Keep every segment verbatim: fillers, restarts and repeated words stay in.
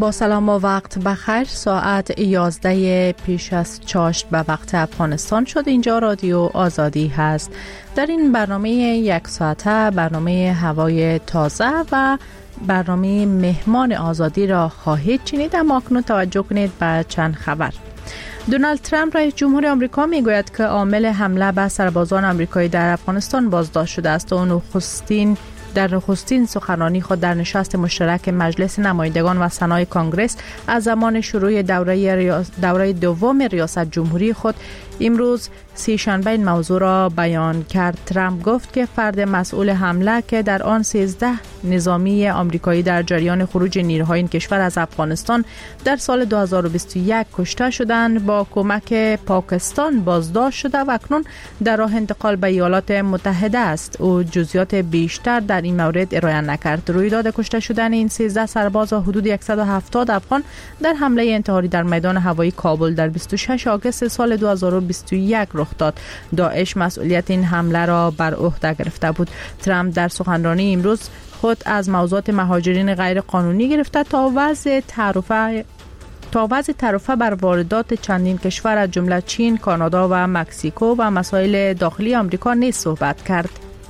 با سلام و وقت بخیر. ساعت یازده پیش از چاشت به وقت افغانستان شد. اینجا رادیو آزادی هست. در این برنامه یک ساعته برنامه هوای تازه و برنامه مهمان آزادی را خواهید شنید. اما اکنون توجه کنید به چند خبر. دونالد ترامپ رئیس جمهور آمریکا میگوید که عامل حمله به سربازان آمریکایی در افغانستان بازداشت شده است و نخستین در نخستین سخنرانی خود در نشست مشترک مجلس نمایندگان و سنای کانگرس از زمان شروع دوره ریاست دوره دوم ریاست جمهوری خود امروز سی شنبه این موضوع را بیان کرد. ترامپ گفت که فرد مسئول حمله که در آن سیزده نظامی آمریکایی در جریان خروج نیروهای این کشور از افغانستان در سال دو هزار و بیست و یک کشته شدند با کمک پاکستان بازداشت شده و اکنون در راه انتقال به ایالات متحده است. او جزئیات بیشتر در این مورد ارائه نکرد. رویداد کشته شدن این سیزده سرباز و حدود صد و هفتاد افغان در حمله انتحاری در میدان هوایی کابل در بیست و شش آگوست سال دو هزار و بیست و یک رخ داد. داعش مسئولیت این حمله را بر عهده گرفته بود. ترامپ در سخنرانی امروز خود از موضوعات مهاجرین غیر قانونی گرفته تا وضع تعرفه تا وضع تعرفه بر واردات چندین کشور از جمله چین، کانادا و مکزیکو و مسائل داخلی آمریکا نیز صحبت کرد.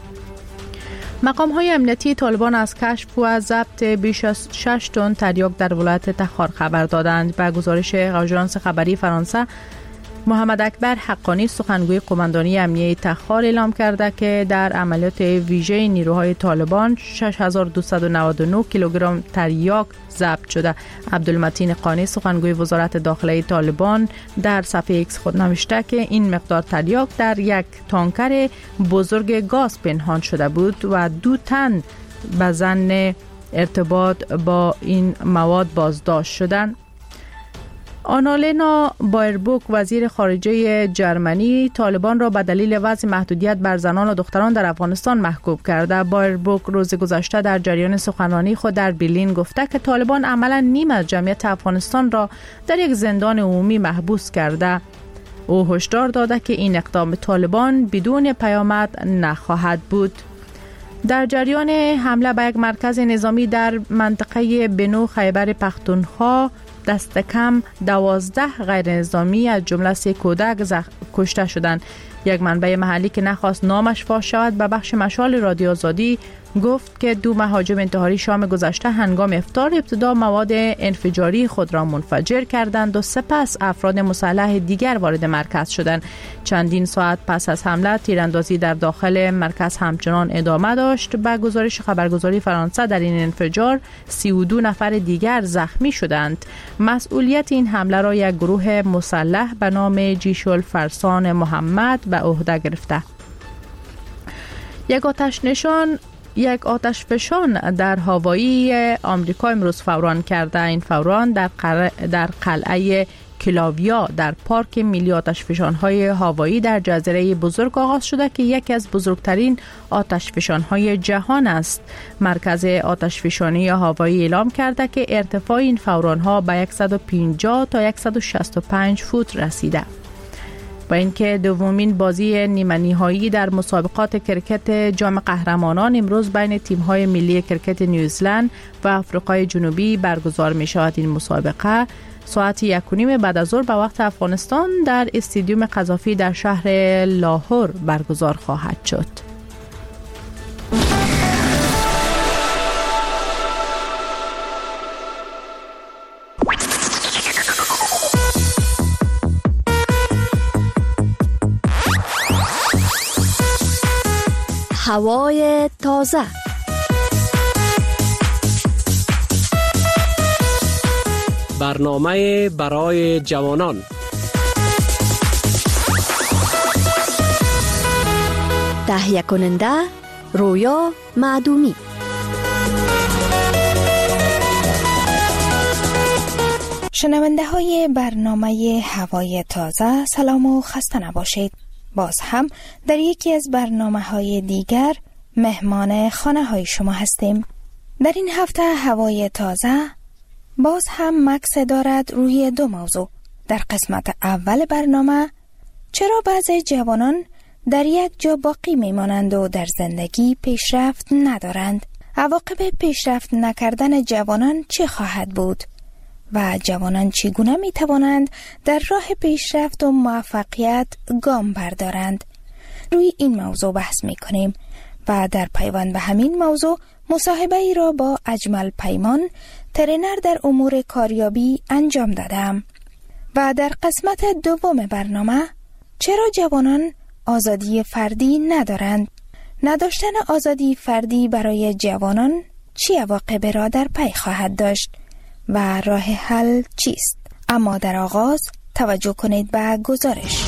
مقام‌های امنیتی طالبان از کشف و ضبط بیش از شش تن تریاک در ولایت تخار خبر دادند. به گزارش آژانس خبری فرانسه، محمد اکبر حقانی سخنگوی قماندانی امنیتی تخار اعلام کرده که در عملیات ویژه نیروهای طالبان شش هزار و دویست و نود و نه کیلوگرم تریاک ضبط شده. عبدالمتین قانی سخنگوی وزارت داخلی طالبان در صفحه ایکس خود نوشته که این مقدار تریاک در یک تانکر بزرگ گاز پنهان شده بود و دو تن به ظن ارتباط با این مواد بازداشت شدند. آنالینا بایربوک وزیر خارجه جرمنی طالبان را به دلیل وضع محدودیت بر زنان و دختران در افغانستان محکوم کرده. بایربوک روز گذشته در جریان سخنرانی خود در برلین گفته که طالبان عملا نیم از جمعیت افغانستان را در یک زندان عمومی محبوس کرده. او هشدار داده که این اقدام طالبان بدون پیامد نخواهد بود. در جریان حمله به یک مرکز نظامی در منطقه بنو خیبر پختونخوا دست کم دوازده غیر نظامی از جمله سه کودک زخ... کشته شدند. یک منبع محلی که نخواست نامش فاش شود به بخش مشال رادیو آزادی گفت که دو مهاجم انتحاری شام گذشته هنگام افطار ابتدا مواد انفجاری خود را منفجر کردند و سپس افراد مسلح دیگر وارد مرکز شدند. چندین ساعت پس از حمله تیراندازی در داخل مرکز همچنان ادامه داشت. به گزارش خبرگزاری فرانسه در این انفجار سی و دو نفر دیگر زخمی شدند. مسئولیت این حمله را یک گروه مسلح به نام جیش الفرسان محمد به عهده گرفته. یک آتش نشان یک آتش فشان در هوایی آمریکا امروز فوران کرده. این فوران در قر... در قلعه کلاویا در پارک ملی آتش فشان‌های هوایی در جزیره بزرگ آغاز شده که یکی از بزرگترین آتش فشان‌های جهان است. مرکز آتش فشانی هوایی اعلام کرده که ارتفاع این فوران‌ها به صد و پنجاه تا صد و شصت و پنج فوت رسیده. با اینکه دومین بازی نیمه نهایی در مسابقات کرکت جام قهرمانان امروز بین تیم‌های ملی کرکت نیوزلند و آفریقای جنوبی برگزار می‌شود. این مسابقه ساعت یک و نیم بعد از ظهر به وقت افغانستان در استادیوم قذافی در شهر لاهور برگزار خواهد شد. هوای تازه. برنامه برای جوانان. تهیه کننده رویا معدومی. شنونده های برنامه هوای تازه، سلام و خسته نباشید. باز هم در یکی از برنامه های دیگر مهمان خانه های شما هستیم. در این هفته هوای تازه باز هم مکس دارد روی دو موضوع. در قسمت اول برنامه چرا بعضی جوانان در یک جا باقی میمانند و در زندگی پیشرفت ندارند؟ عواقب پیشرفت نکردن جوانان چه خواهد بود؟ و جوانان چگونه می توانند در راه پیشرفت و موفقیت گام بردارند. روی این موضوع بحث می کنیم و در پیوند به همین موضوع مصاحبه ای را با اجمل پیمان، ترینر در امور کاریابی انجام دادم. و در قسمت دوم برنامه چرا جوانان آزادی فردی ندارند؟ نداشتن آزادی فردی برای جوانان چه عواقبی را در پی خواهد داشت و راه حل چیست؟ اما در آغاز توجه کنید به گزارش.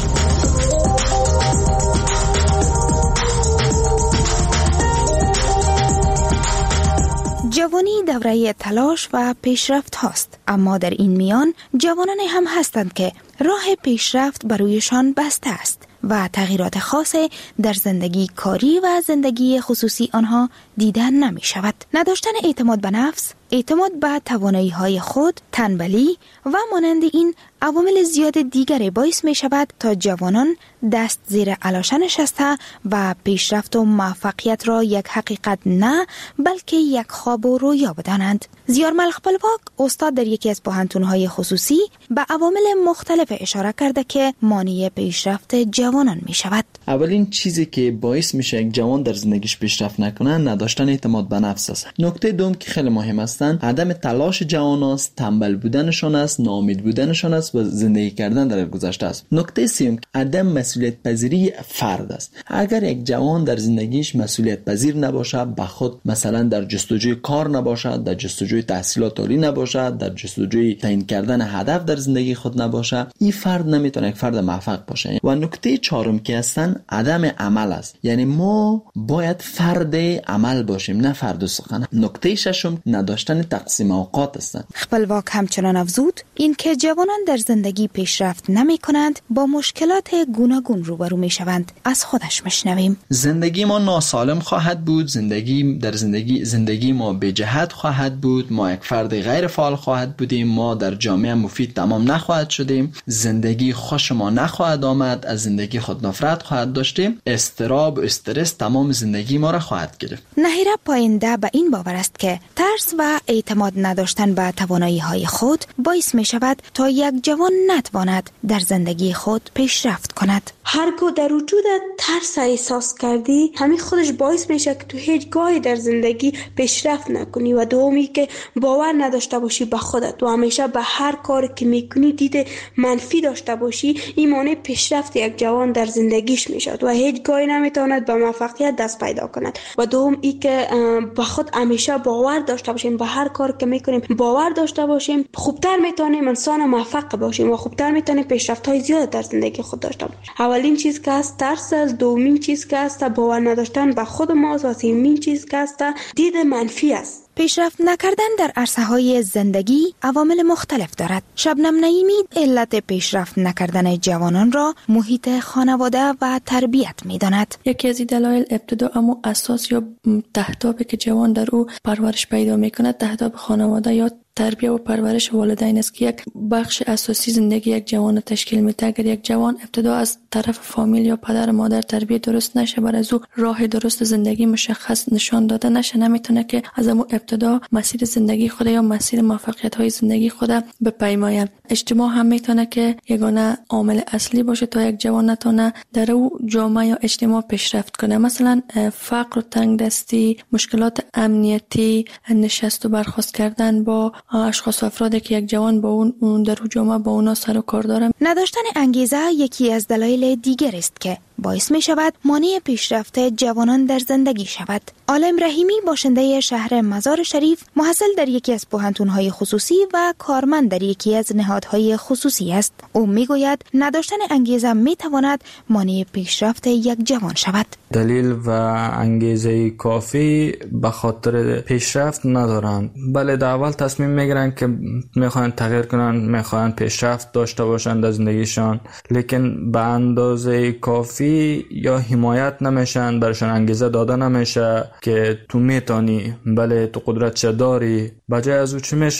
جوانی دوره تلاش و پیشرفت هاست، اما در این میان جوانان هم هستند که راه پیشرفت برویشان بسته است و تغییرات خاصی در زندگی کاری و زندگی خصوصی آنها دیدن نمی شود. نداشتن اعتماد به نفس، اعتماد به توانایی های خود، تنبلی و مانند این عوامل زیاد دیگری باعث می شود تا جوانان دست زیر علاشه نشسته و پیشرفت و موفقیت را یک حقیقت نه بلکه یک خواب و رویا بدانند. زیارمل خپلواک استاد در یکی از پوهنتون‌های خصوصی به عوامل مختلف اشاره کرده که مانع پیشرفت جوانان می شود. اولین چیزی که باعث میشه یک جوان در زندگیش پیشرفت نکنه نداشتن اعتماد به نفس است. نکته دوم که خیلی مهم است عدم تلاش جوان است، تنبل بودنشان است، ناامید بودنشان است و زندگی کردن در گذشته است. نکته سوم عدم مسئولیت پذیری فرد است. اگر یک جوان در زندگیش مسئولیت پذیر نباشه، به خود مثلا در جستجوی کار نباشد، در جستجوی تحصیلات عالی نباشد، در جستجوی تعیین کردن هدف در زندگی خود نباشه، این فرد نمیتونه یک فرد موفق باشه. و نکته چهارم که هستن عدم عمل است. یعنی ما باید فرد عمل باشیم نه فرد سخن. نکته ششم نداشتن تقسیم اوقات است. خپلواک همچنان افزود این که جوانان در زندگی پیشرفت نمی کنند با مشکلات گوناگون روبرو می شوند. از خودش مشنویم. زندگی ما ناسالم خواهد بود، زندگی در زندگی زندگی ما به جهت خواهد بود، ما یک فرد غیر فعال خواهد بودیم، ما در جامعه مفید تمام نخواهد شدیم، زندگی خوش ما نخواهد آمد، از زندگی خود نفرت خواهد داشتیم، استراب و استرس تمام زندگی ما را خواهد گرفت. نهیره پاینده به این باور است که ترس و اعتماد نداشتن به توانایی های خود باعث می شود تا یک جوان نتواند در زندگی خود پیشرفت کند. هرگاه در وجود ترس احساس کردی، همین خودش باعث میشه که تو هیچ گاهی در زندگی پیشرفت نکنی و دومی که باور نداشته باشی به خودت و همیشه به هر کاری که میکنی دید منفی داشته باشی، این مانع پیشرفت یک جوان در زندگیش میشد و هیچ گاهی نمیتواند به موفقیت دست پیدا کند. و دوم ای که به خود همیشه باور داشته باشیم، به هر کاری که میکنیم باور داشته باشیم، خوبتر میتونیم انسان موفق باشیم و خوبتر میتونیم پیشرفت های زیاد در زندگی خود داشته باشیم. اولین چیز که است ترس است، دومین چیز که است باور نداشتن به خود ماست و سومین چیز که است دید منفی است. پیشرفت نکردن در عرصه‌های زندگی عوامل مختلف دارد. شبنم نعیمی علت پیشرفت نکردن جوانان را محیط خانواده و تربیت می‌داند. یکی از دلایل ابتدا اما اساس یا تهدابی که جوان در او پرورش پیدا می‌کند تهداب خانواده یا تربیت و پرورش والدین است که یک بخش اساسی زندگی یک جوان تشکیل میده. اگر یک جوان ابتدا از طرف فامیل یا پدر و مادر تربیت درست نشه، برای از او راه درست زندگی مشخص نشان داده نشه، نمیتونه که از اون ابتدا مسیر زندگی خود یا مسیر موفقیت های زندگی خود بپیماید. اجتماع هم میتونه که یگانه عامل اصلی باشه تا یک جوان نتونه در او جامعه یا اجتماع پیشرفت کنه. مثلا فقر و تنگدستی، مشکلات امنیتی، نشست و برخاست کردن با اشخاص و افرادی که یک جوان با اون در جامعه با اونا سر و کار داره. نداشتن انگیزه یکی از دلایل دیگر است که باعث می شود مانع پیشرفت جوانان در زندگی شود. عالم رحیمی باشنده شهر مزار شریف، محصل در یکی از پوهنتون‌های خصوصی و کارمند در یکی از نهادهای خصوصی است. او می گوید نداشتن انگیزه می تواند مانع پیشرفت یک جوان شود. دلیل و انگیزه کافی به خاطر پیشرفت ندارند. بله، در اول تصمیم میگیرن که میخوان تغییر کنن، میخوان پیشرفت داشته باشند در زندگیشان، لیکن به اندازه کافی یا حمایت نمیشن، برشان انگیزه داده نمیشه که تو میتونی، بله تو قدرت چه داری. بجای از او چی میشه؟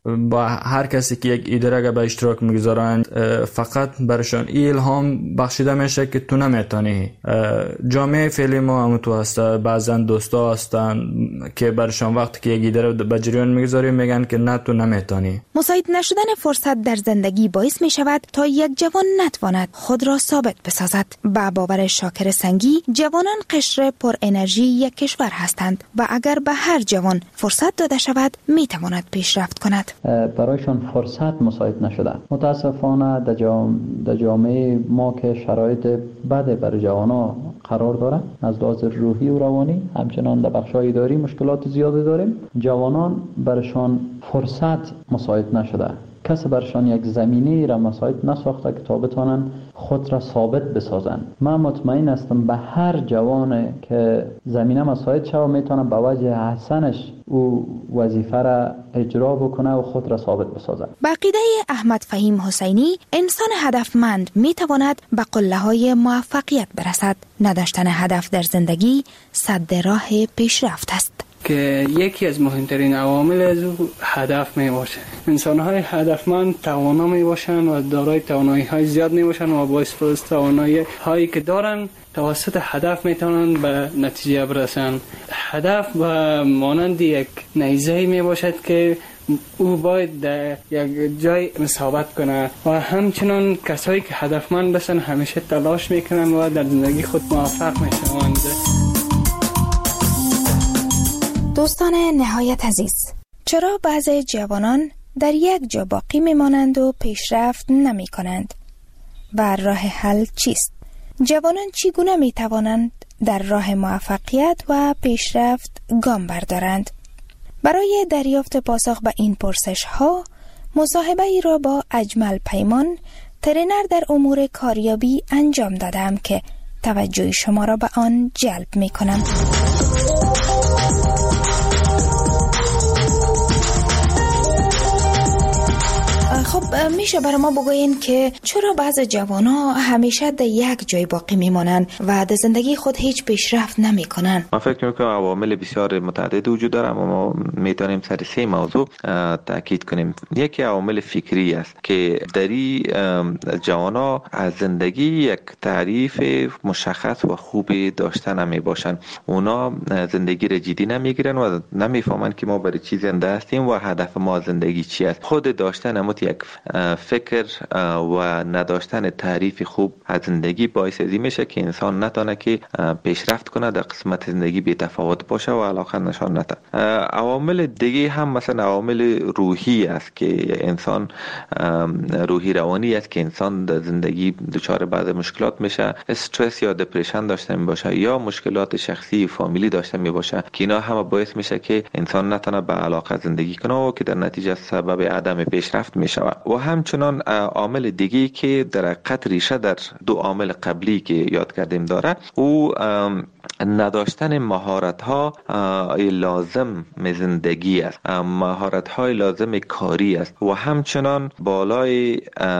با هر کسی که یک ایده را به اشتراک میگذارند فقط برشان الهام بخشیده میشه که تو نمیتونی. جامعه فعلی ما هم تو هست، بعضا دوستا هستن که برشان وقتی که یک ایده را به جریان میگذاری میگن که نه تو نمیتونی. مساعد نشدن فرصت در زندگی باعث می شود تا یک جوان نتواند خود را ثابت بسازد. با باور شاکر سنگی، جوانان قشر پر انرژی یک کشور هستند و اگر به هر جوان فرصت داده شود می تواند پیشرفت کند. برایشان فرصت مساعد نشده. متاسفانه در جام... جامعه ما که شرایط بد برای جوانا قرار داره، از لحاظ روحی و روانی، همچنان در بخش‌های اداری مشکلات زیادی داریم. جوانان برشان فرصت مساعد نشده. کسی برشان یک زمینی را مساعد نساخته که تا بتانن خود را ثابت بسازن. من مطمئن هستم به هر جوان که زمینه مساعد شود میتونه به وجه حسنش او وظیفه را اجرا بکنه و خود را ثابت بسازه. با عقیده احمد فهیم حسینی، انسان هدفمند میتواند به قله‌های موفقیت برسد. نداشتن هدف در زندگی سد راه پیشرفت است. که یکی از مهمترین عوامل از او هدف می باشه. انسان‌های هدفمند توانا می باشند و دارای توانایی‌های زیاد می باشند و با استفاده از توانایی‌هایی که دارند توسط هدف می توانند به نتیجه برسند. هدف به مانند یک نیزه می باشد که او باید در یک جای ثابت کنه و همچنان کسایی که هدفمند باشند همیشه تلاش میکنند و در زندگی خود موفق میشوند. دوستان نهایت عزیز، چرا بعضی جوانان در یک جا باقی میمانند و پیشرفت نمی کنند؟ و راه حل چیست؟ جوانان چگونه می توانند در راه موفقیت و پیشرفت گام بردارند؟ برای دریافت پاسخ به این پرسش ها، مصاحبه ای را با اجمل پیمان، ترینر در امور کاریابی انجام دادم که توجه شما را به آن جلب می کنم. خب میشه برای ما بگوین که چرا بعض جوان‌ها همیشه در یک جای باقی میمانند و در زندگی خود هیچ پیشرفت نمیکنن؟ من فکر میکنم عوامل بسیار متعدد وجود داره، اما ما میتونیم سر سه موضوع تاکید کنیم. یکی عوامل فکری است که دری جوان‌ها از زندگی یک تعریف مشخص و خوبی داشته نمی باشند. اونا زندگی را جدی نمیگیرن و نمیفهمن که ما برای چی زنده هستیم و هدف ما زندگی چی است. خود داشتن امت یک فکر و نداشتن تعریف خوب از زندگی باعث ازی میشه که انسان نتونه که پیشرفت کنه، در قسمت زندگی بی تفاوت باشه و علاقه نشان نده. عوامل دیگه هم مثلا عوامل روحی است که انسان روحی روانی است که انسان در زندگی دچار بعض مشکلات میشه، استرس یا دپرشن داشته می باشه یا مشکلات شخصی فامیلی داشته می باشه که اینا هم باعث میشه که انسان نتونه به علاقه زندگی کنه و که در نتیجه سبب عدم پیشرفت میشه. و همچنان عامل دیگه که در حقیقت ریشه در دو عامل قبلی که یاد کردیم داره، او نداشتن مهارت ها لازم زندگی است، مهارت های لازم کاری است و همچنان بالای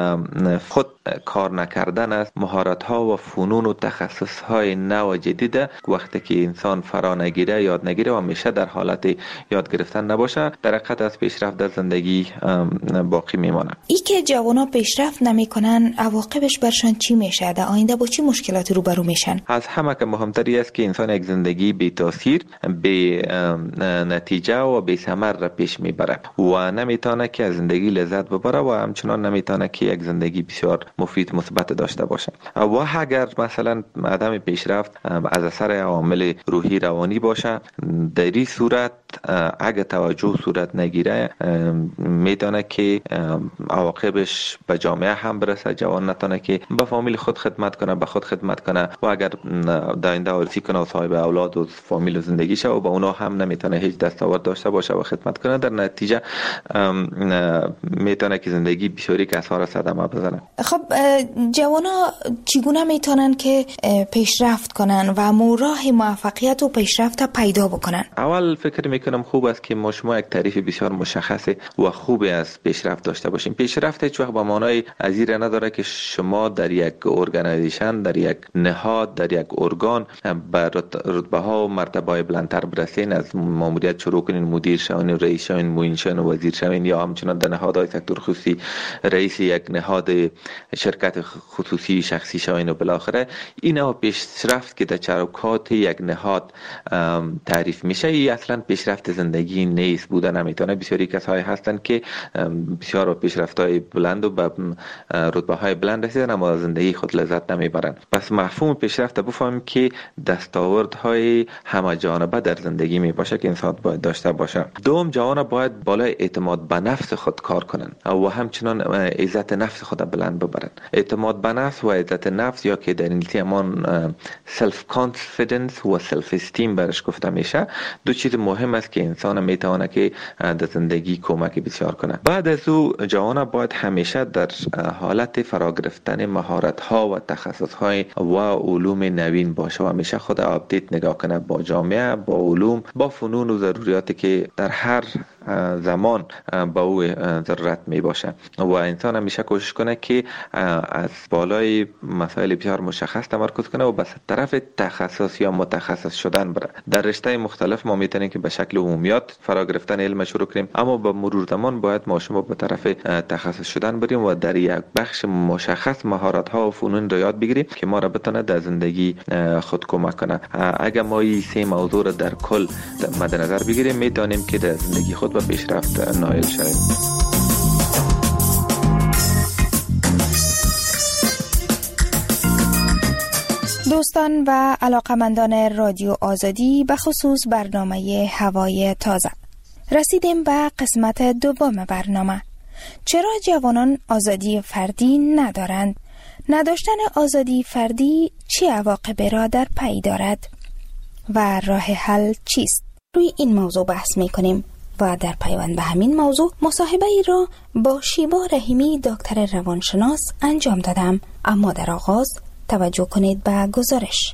خود کار نکردن است. مهارت ها و فنون و تخصص های نو جدید وقتی که انسان فرا نگیره، یاد نگیره و همیشه در حالت یاد گرفتن نباشه، در حقیقت از پیشرفت در زندگی باقی میمانه. ای که جوانا پیشرفت نمیکنن، عواقبش برشان چی میشه؟ در آینده با چی مشکلاتی روبرو میشن؟ از همه که مهمتری است که انسان یک زندگی بی تاثیر، بی نتیجه و بی ثمر را پیش میبره و نمیتونه که از زندگی لذت ببره و همچنان نمیتونه که یک زندگی بسیار مفید مثبت داشته باشه. و اگر مثلا عدم پیشرفت از اثر عوامل روحی روانی باشه، در این صورت اگه توجه صورت نگیره میتونه که عواقبش به جامعه هم برسه. جوان نتونه که به فامیل خود خدمت کنه، به خود خدمت کنه و اگر در آینده وارثی کنه و صاحب اولاد و فامیل و زندگی شه و با اونا هم نمیتونه هیچ دستاورد داشته باشه و خدمت کنه، در نتیجه میتونه که زندگی بسیاری کسا را صدمه بزنه. خب خب جوانا چگونه میتونن که پیشرفت کنن و مو راه موفقیت و پیشرفت پیدا بکنن؟ اول فکر میکنم خوب است که ما شما یک تعریف بسیار مشخص و خوبی از پیشرفت داشته باشیم. پیشرفت هیچ وقت با معنای ازیر نداره که شما در یک ارگانایزیشن، در یک نهاد، در یک ارگان به رتبه ها و مرتبه های بلندتر برسین، از ماموریت شروع کنین، مدیر شوین، رئیس شوین، معین شوین و وزیر شوین، یا همچنان در نهادهای سکتور خصوصی رئیس یک نهاد شرکت خصوصی شخصی شوین و بالاخره اینا پیشرفت که در چوکات یک نهاد تعریف میشه. این اصلا پیشرفت زندگی نیست، بوده نمیتونه. بسیاری کسایی هستن که بسیار پیشرفت‌های بلند و به رتبه‌های بلند رسیدن اما زندگی خود لذت نمیبرن. پس مفهوم پیشرفت بفهمیم که دستاوردهای همه جانبه در زندگی می باشه که انسان باید داشته باشه. دوم، جوان باید بالای اعتماد به نفس خود کار کنن و همچنان عزت نفس خود بلند ببرن. اعتماد به نفس و عزت نفس، یا که در انگلیسی همان سلف کانفیدنس و سلف استیم برش گفته میشه، دو چیز مهم است که انسان میتونه که در زندگی کمک بسیار کنه. بعد از او جوان باید همیشه در حالت فرا گرفتن مهارت ها و تخصص های و علوم نوین باشه و همیشه خود آپدیت نگاه کنه با جامعه، با علوم، با فنون و ضروریاتی که در هر زمان با او ضرورت می باشه و انسان همیشه کوشش کنه که از بالای مسائل بسیار مشخص تمرکز کنه و به طرف تخصص یا متخصص شدن بره. در رشته مختلف ما میتونیم که به شکل عمومیات فرا گرفتن علم شروع کنیم، اما با مرور زمان باید ما شما به طرف تخصص شدن بریم و در یک بخش مشخص مهارت ها و فنون رو یاد بگیریم که ما را بتونه در زندگی خود کمک کنه. اگر ما این سه موضوع را در کل مد نظر بگیریم میتونیم که در زندگی خود به پیشرفت نائل شویم. دوستان و علاقمندان رادیو آزادی، به خصوص برنامه هوای تازه، رسیدیم به قسمت دوم برنامه. چرا جوانان آزادی فردی ندارند؟ نداشتن آزادی فردی چه عواقبی را در پی دارد و راه حل چیست؟ روی این موضوع بحث می کنیم و در پیوند به همین موضوع مصاحبه ای را با شیبا رحیمی دکتر روانشناس انجام دادم. اما در آغاز توجه کنید به گزارش.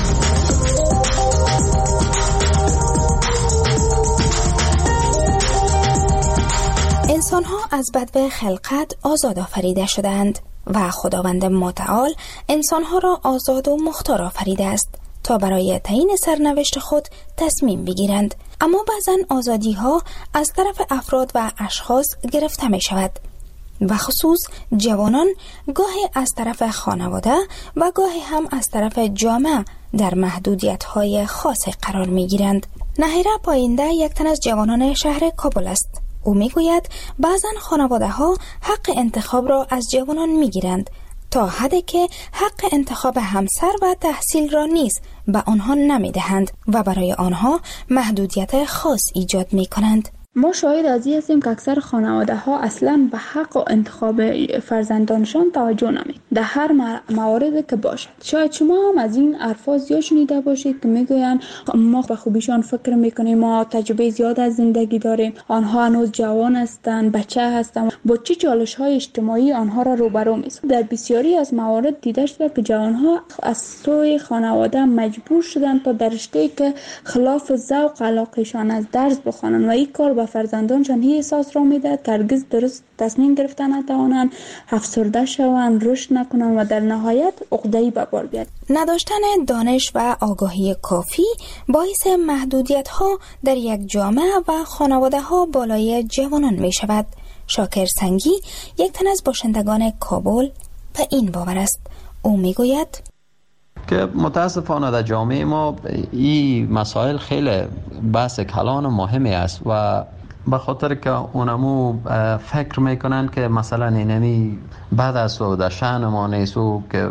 انسان ها از بدو خلقت آزاد آفریده شدند و خداوند متعال انسان ها را آزاد و مختار آفریده است تا برای تعیین سرنوشت خود تصمیم بگیرند. اما بعضن آزادی ها از طرف افراد و اشخاص گرفته می شود و خصوص جوانان گاهی از طرف خانواده و گاهی هم از طرف جامعه در محدودیت های خاص قرار می گیرند. نهیره پاینده یک تن از جوانان شهر کابل است. او می گوید بعضن خانواده ها حق انتخاب را از جوانان می گیرند تا حدی که حق انتخاب همسر و تحصیل را نیز به آنها نمی دهند و برای آنها محدودیت خاص ایجاد می کنند. ما شاهد از این هستیم که اکثر خانواده ها اصلا به حق و انتخاب فرزندانشان توجه نمی در هر موارد که باشد. شاید شما هم از این الفاظ زیاد شنیده باشید که میگویند ما به خوبیشان فکر میکنیم، ما تجربه زیاد از زندگی داریم، آنها هنوز جوان هستند، بچه هستند، با چه چالش های اجتماعی آنها را روبرو می‌سازد. در بسیاری از موارد دیده شده که جوانها از سوی خانواده مجبور شدند تا در رشته‌ای که خلاف ذوق علاقه‌شان از درس بخوانند و این کار به فرزندانشان هی احساس را میدهد که هرگز درست تصمیم گرفتن نتوانند، افسرده شوند، رشد نکنند و در نهایت عقده‌ای به بار بیاید. نداشتن دانش و آگاهی کافی باعث محدودیت ها در یک جامعه و خانواده ها بالای جوانان می شود. شاکر سنگی یک تن از باشندگان کابل به این باور است. او می گوید که متاسفانه در جامعه ما این مسائل خیلی بحث کلان و مهمی است و به خاطر که اونمو فکر میکنن که مثلا اینمی بعد از و در شأن ما نیست و که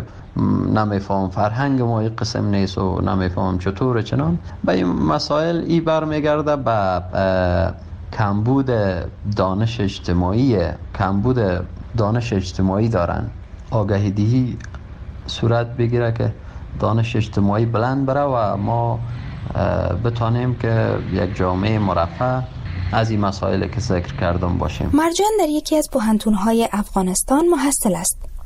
نمیفهم فرهنگ ما این قسم نیست و نمیفهم چطور چنان به این مسائل ای برمیگرده به کمبود دانش اجتماعی کمبود دانش اجتماعی دارن. آگاهی دهی صورت بگیره که دانش اجتماعی بلند بره و ما بتانیم که یک جامعه مرفه از این مسائل که ذکر کردم باشیم. مرجان در یکی از پوهنتون‌های افغانستان محصل است.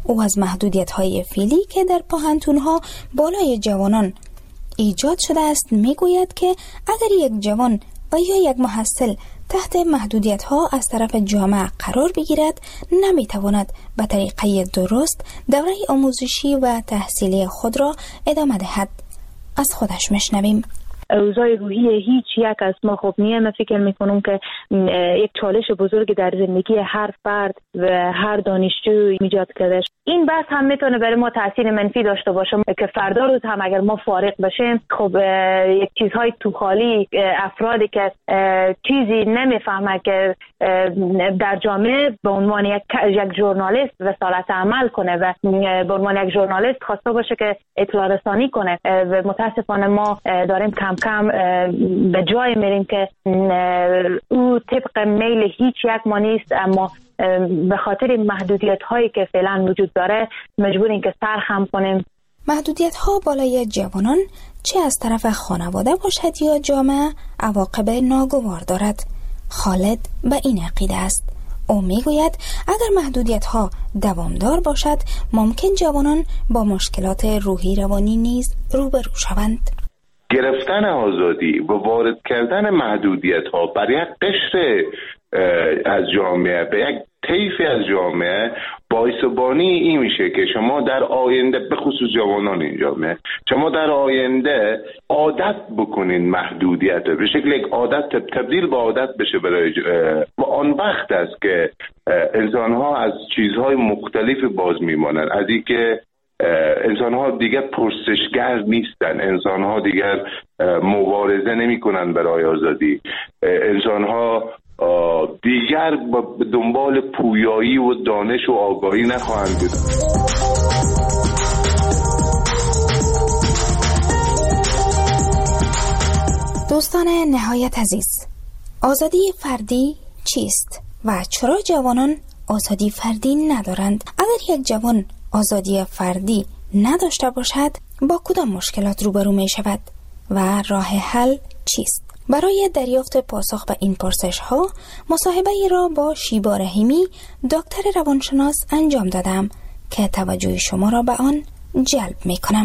او از محدودیت‌های فعلی که در پاهنتون‌ها بالای جوانان ایجاد شده است میگوید که اگر یک جوان و یا یک محصل تحت محدودیت‌ها از طرف جامعه قرار بگیرد، نمی‌تواند به طریقه درست دوره آموزشی و تحصیلی خود را ادامه دهد. از خودش میشنویم. اوضاع روحی هیچ یک از ما خوب نیه. من فکر میکنم که یک چالش بزرگ در زندگی هر فرد و هر دانشجو ایجاد کرده. این بحث هم میتونه برای ما تاثیر منفی داشته باشه که فردا روز هم اگر ما فارغ بشیم، خب یک چیزهای تو خالی، افرادی که چیزی نمیفهمه که در جامعه به عنوان یک یک ژورنالیست رسالت عمل کنه و به عنوان یک ژورنالیست خواسته باشه که اطلاع رسانی کنه و متاسفانه ما داریم کم کم به جای میریم که او طبق میل هیچ یک ما نیست، اما به خاطر محدودیت هایی که فعلا وجود داره مجبوریم که سرخم کنیم. محدودیت ها بالای جوانان چه از طرف خانواده باشد یا جامعه عواقب ناگوار دارد. خالد به این عقیده است. او میگوید اگر محدودیت ها دوامدار باشد ممکن جوانان با مشکلات روحی روانی نیز روبرو شوند. گرفتن آزادی و وارد کردن محدودیت ها بر یک قشر از جامعه به یک طیفی از جامعه باعث بانی این میشه که شما در آینده به خصوص جوانان این جامعه شما در آینده عادت بکنین محدودیت به شکل یک عادت تبدیل به عادت بشه برای و آن وقت است که انسان ها از چیزهای مختلف باز میمانند، از این که انسان ها دیگر پرسشگر نیستن، انسان ها دیگر مبارزه نمی کنن برای آزادی، انسان ها دیگر به دنبال پویایی و دانش و آگاهی نخواهند بود. دوستان نهایت عزیز، آزادی فردی چیست و چرا جوانان آزادی فردی ندارند؟ اگر یک جوان آزادی فردی نداشته باشد با کدام مشکلات روبرو می شود و راه حل چیست؟ برای دریافت پاسخ به این پرسش ها مصاحبه ای را با شیبا رحیمی دکتر روانشناس انجام دادم که توجه شما را به آن جلب می کنم.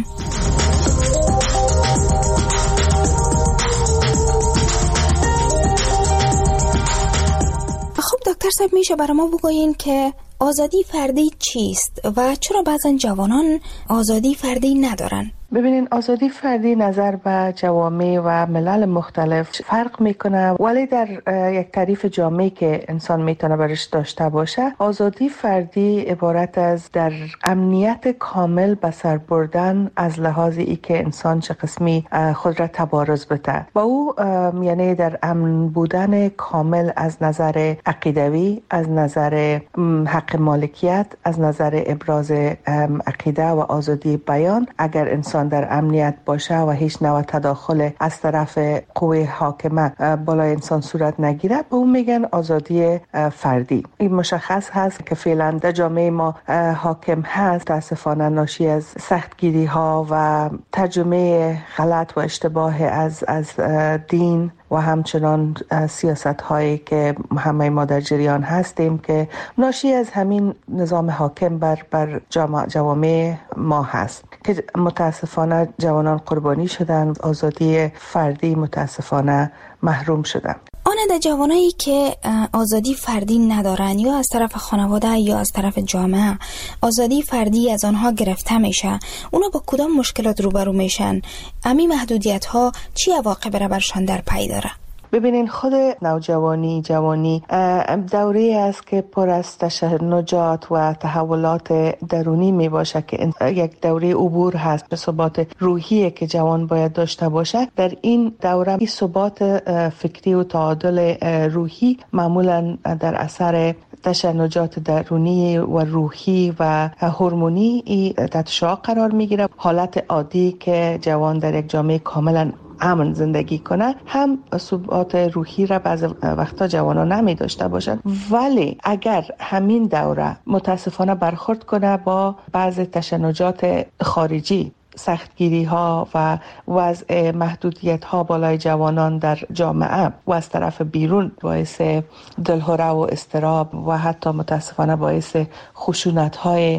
خب دکتر صاحب، میشه برای ما بگویین که آزادی فردی چیست و چرا بعضن جوانان آزادی فردی ندارن؟ ببینین، آزادی فردی نظر به جوامع و ملل مختلف فرق میکنه، ولی در یک تعریف جامعی که انسان میتونه برش داشته باشه، آزادی فردی عبارت از در امنیت کامل به سر بردن از لحاظ ای که انسان چه قسمی خود را تبارز بده و او یعنی در امن بودن کامل از نظر عقیدوی، از نظر حق مالکیت، از نظر ابراز عقیده و آزادی بیان. اگر انسان در امنیت باشه و هیچ نوع تداخل از طرف قوه حاکمه بالای انسان صورت نگیره، به اون میگن آزادی فردی. این مشخص هست که فعلا در جامعه ما حاکم هست، متاسفانه ناشی از سختگیری ها و ترجمه غلط و اشتباه از از دین و همچنان سیاست هایی که همه ما در جریان هستیم که ناشی از همین نظام حاکم بر بر جوامع ما هست که متاسفانه جوانان قربانی شدن، آزادی فردی متاسفانه محروم شدن. آن در جوانایی که آزادی فردی ندارن یا از طرف خانواده یا از طرف جامعه آزادی فردی از آنها گرفته میشه، اونا با کدام مشکلات روبرو میشن؟ امی محدودیت ها چی عواقب را برشان در پی داره؟ ببینین، خود نوجوانی جوانی دوره است که پر از تشنجات و تحولات درونی می باشه که یک دوره عبور هست به ثبات روحی که جوان باید داشته باشه. در این دوره این ثبات فکری و تعادل روحی معمولا در اثر تشنجات درونی و روحی و هورمونی تحت شعاع قرار میگیره. حالت عادی که جوان در یک جامعه کاملا امن زندگی کنه هم ثبات روحی را بعض وقتا جوانان نمی داشته باشند، ولی اگر همین دوره متاسفانه برخورد کنه با بعض تشنجات خارجی سختگیری ها و وضع محدودیت ها بالای جوانان در جامعه و از طرف بیرون باعث دلهره و اضطراب و حتی متاسفانه باعث خشونت های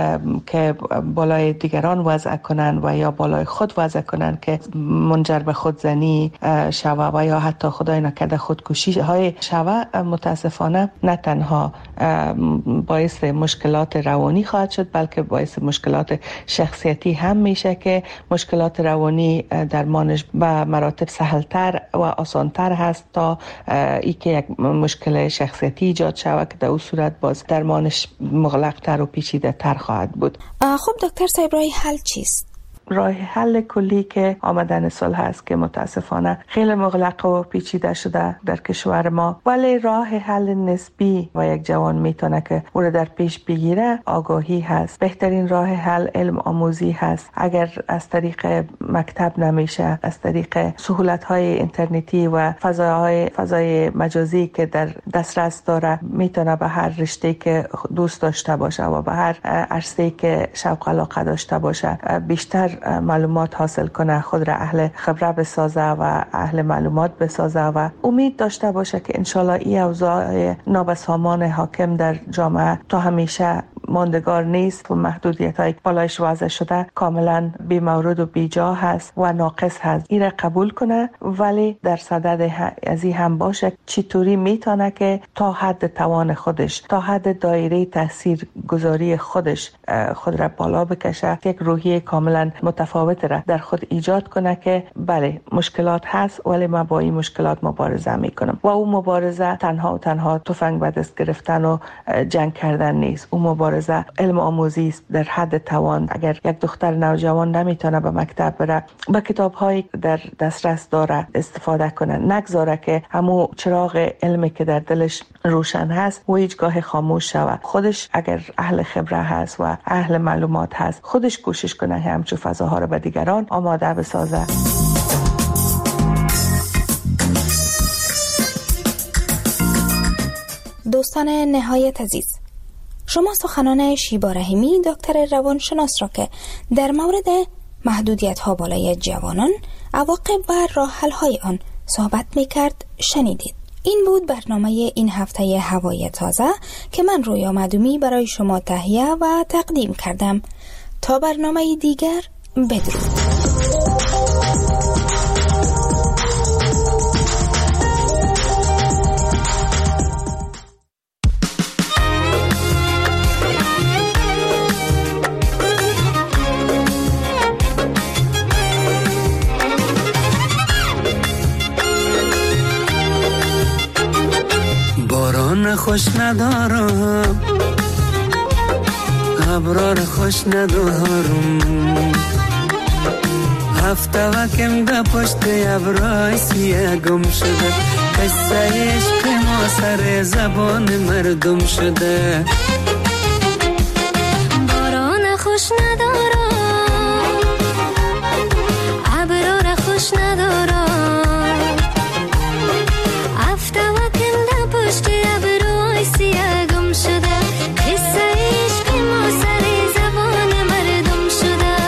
که بالای دیگران وضع کنند و یا بالای خود وضع کنند که منجر به خودزنی شوه و یا حتی خدای نکرده خودکشی های شوه، متاسفانه نه تنها باعث مشکلات روانی خواهد شد بلکه باعث مشکلات شخصیتی هم میشه که مشکلات روانی درمانش به مراتب سهلتر و آسانتر هست تا ای که یک مشکل شخصیتی ایجاد شود که در اون صورت باز درمانش مغلق‌تر و پیچیده تر خواهد بود. خب دکتر صاحب، راه حل چیست؟ راه حل کلی که آمدن صلح هست که متاسفانه خیلی مغلق و پیچیده شده در کشور ما، ولی راه حل نسبی و یک جوان میتونه که او را در پیش بگیره آگاهی هست. بهترین راه حل علم آموزی هست. اگر از طریق مکتب نمیشه، از طریق سهولت های اینترنتی و فضاهای فضای مجازی که در دسترس داره میتونه به هر رشته که دوست داشته باشه و به هر عرصه‌ای که شوق علاقه داشته باشه بیشتر معلومات حاصل کنه، خود را اهل خبره بسازه و اهل معلومات بسازه و امید داشته باشه که انشالله این اوضاع نابسامان حاکم در جامعه تا همیشه ماندگار نیست و محدودیت های بالایش وضع شده کاملا بی مورد و بی جا هست و ناقص هست. این را قبول کنه، ولی در صدد از این هم باشه چطوری میتونه که تا حد توان خودش، تا حد دایره تاثیر گذاری خودش خود را بالا بکشه، یک روحیه کاملا متفاوت را در خود ایجاد کنه که بله مشکلات هست ولی من با این مشکلات مبارزه میکنم. و اون مبارزه تنها و تنها تفنگ به دست گرفتن و جنگ کردن نیست. اون مبارزه علم آموزی است در حد توان. اگر یک دختر نوجوان نمیتونه به مکتب بره، با کتاب‌هایی در دسترس داره استفاده کنه، نگذاره که همو چراغ علمی که در دلش روشن هست و هیچگاه خاموش شود. خودش اگر اهل خبره هست و اهل معلومات هست، خودش کوشش کنه همچو فضاها رو به دیگران آماده بسازه. دوستان نهایت عزیز، شما سخنان شیبا رحیمی دکتر روانشناس را که در مورد محدودیت ها بالای جوانان، عواقب و راه حل های آن صحبت می کرد شنیدید. این بود برنامه این هفته هوای تازه که من رویا معدومی برای شما تهیه و تقدیم کردم. تا برنامه دیگر، بدرود. باران خوش ندارم، ابرار خوش ندارم، هفته وکم ده پشت ابرای سیه گم شده، قصه عشق ما سر زبان مردم شده. باران خوش ندارم، ابرار خوش ندارم، هفته وکم ده پشت ابرای سیه گم شده، قصه عشق ما سر زبان مردم شده.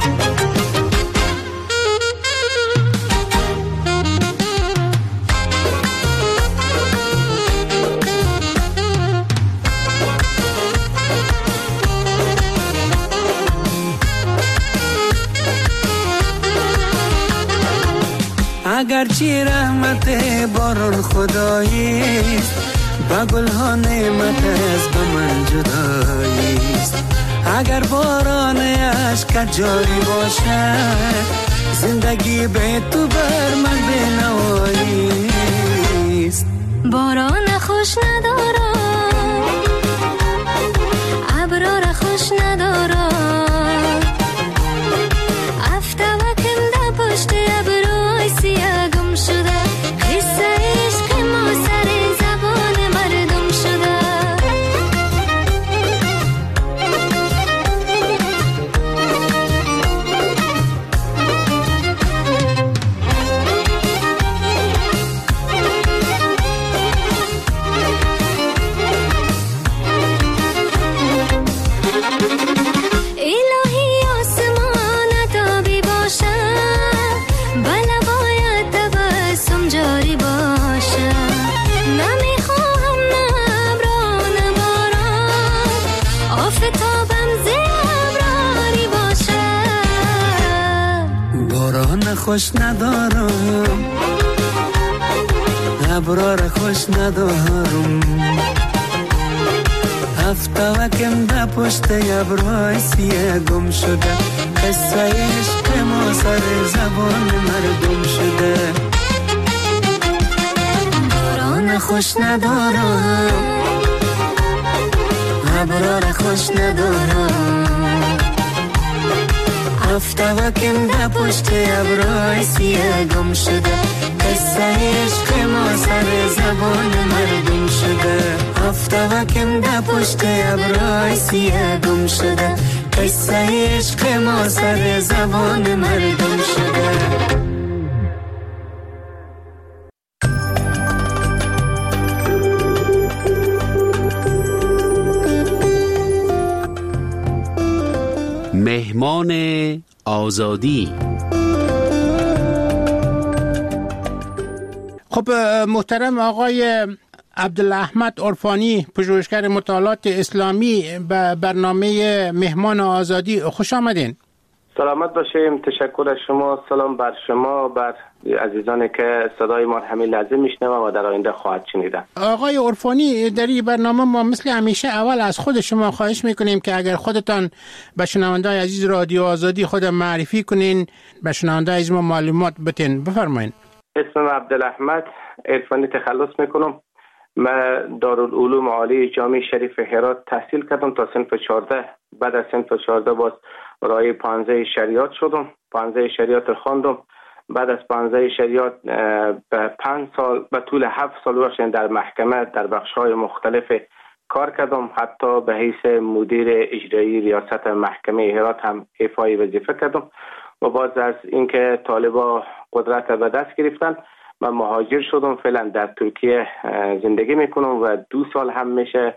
اگرچه رحمت باران خداییست، با گل ها نعمت از به من جداییست. اگر باران عشق جاری باشد، زندگی به تو بر من بنواییست. باران خوش ندارم، ابرار خوش ندارم، هفته وکم ده پشت ابرای سیه گم شده، قصه عشق ما سر زبان مردم شده. خوش ندارم، ابرار خوش ندارم. هفته وکم در پشت ابرای سیه گم شده، قصه عشق ما سر زبان مردم شده. باران خوش ندارم، ابرار خوش ندارم. هفته وکم در پشت ابرای سیه گم شده، قصه عشق ما سر زبان مردم شده. هفته وکم در پشت ابرای سیه گم شده، قصه عشق ما سر زبان مردم شده. مهمان آزادی. خب محترم آقای عبدالاحمد عرفانی، پژوهشگر مطالعات اسلامی، به برنامه مهمان آزادی خوش آمدین. سلامت باشیم. تشکر از شما. سلام بر شما، بر عزیزانی که صدای ما همین لحظه میشنوند و در آینده خواهد شنیدن. آقای عرفانی، در این برنامه ما مثل همیشه اول از خود شما خواهش میکنیم که اگر خودتان به شنونده‌های عزیز رادیو آزادی خود معرفی کنین، به شنونده‌های عزیز ما معلومات بدین. بفرمایید. اسمم عبدالاحمد عرفانی، تخلص میکنم. من دارالعلوم عالی جامعه شریف هرات تحصیل کردم تا صنف چهارده. بعد از صنف چهارده باز رای پانزده شریعت شدم. پانزده شریعت خواندم. بعد از پانزده شریعت به پنج سال به طول هفت سال وقت در محکمه در بخش‌های مختلف کار کردم. حتی به حیث مدیر اجرایی ریاست محکمه هرات هم ایفای وظیفه کردم. و باز از اینکه طالبا قدرت به دست گرفتن، من مهاجر شدم. فعلا در ترکیه زندگی میکنم و دو سال هم میشه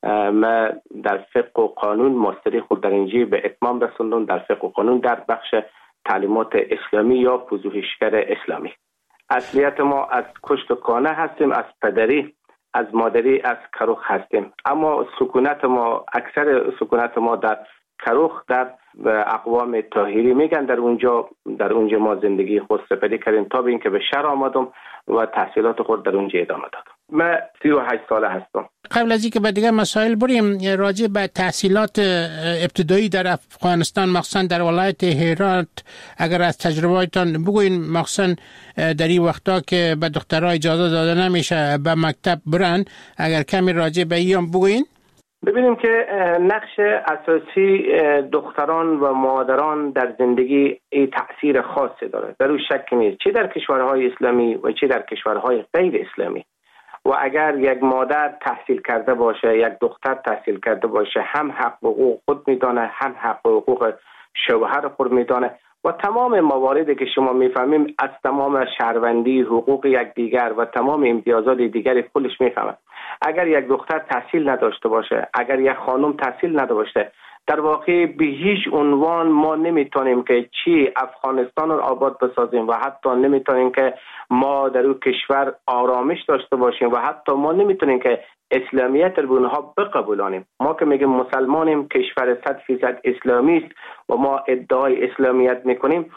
من در فقه و قانون ماستری خود در اینجا به اتمام رسوندم، در فقه و قانون در بخش تعلیمات اسلامی یا پژوهشگر اسلامی. اصلیت ما از کشت و کانه هستیم، از پدری، از مادری، از کروخ هستیم. اما سکونت ما، اکثر سکونت ما در کروخ، در اقوام طاهری میگن. در اونجا در اونجا ما زندگی خود سپری کردیم تا به اینکه به شهر آمدم و تحصیلات خود در اونجا ادامه دادم. من سی و هشت ساله هستم. قبل از اینکه به دیگر مسائل بریم، راجع به تحصیلات ابتدایی در افغانستان، مخصوصا در ولایت هرات، اگر از تجربه‌تان بگوین، مخصوصا در این وقتا که به دخترها اجازه داده نمیشه به مکتب برن، اگر کمی راجع به این بگوین. ببینیم که نقش اساسی دختران و مادران در زندگی ای تأثیر خاصی داره، در اون شک نیست، چه در کشورهای اسلامی و چه در کشورهای غیر اسلامی. و اگر یک مادر تحصیل کرده باشه، یک دختر تحصیل کرده باشه، هم حق و حقوق خود میدانه، هم حق و حقوق شوهر خود میدانه و تمام مواردی که شما میفهمیم از تمام شهروندی، حقوق یک دیگر و تمام امتیازات دیگری خودش میفهمه. اگر یک دختر تحصیل نداشته باشه، اگر یک خانم تحصیل نداشته باشه، در واقع به هیچ عنوان ما نمیتونیم که چی افغانستان رو آباد بسازیم و حتی نمیتونیم که ما در اون کشور آرامش داشته باشیم و حتی ما نمیتونیم که اسلامیت رو به اونها بقبولانیم. ما که میگیم مسلمانیم، کشور صد فیصد اسلامی است و ما ادعای اسلامیت میکنیم،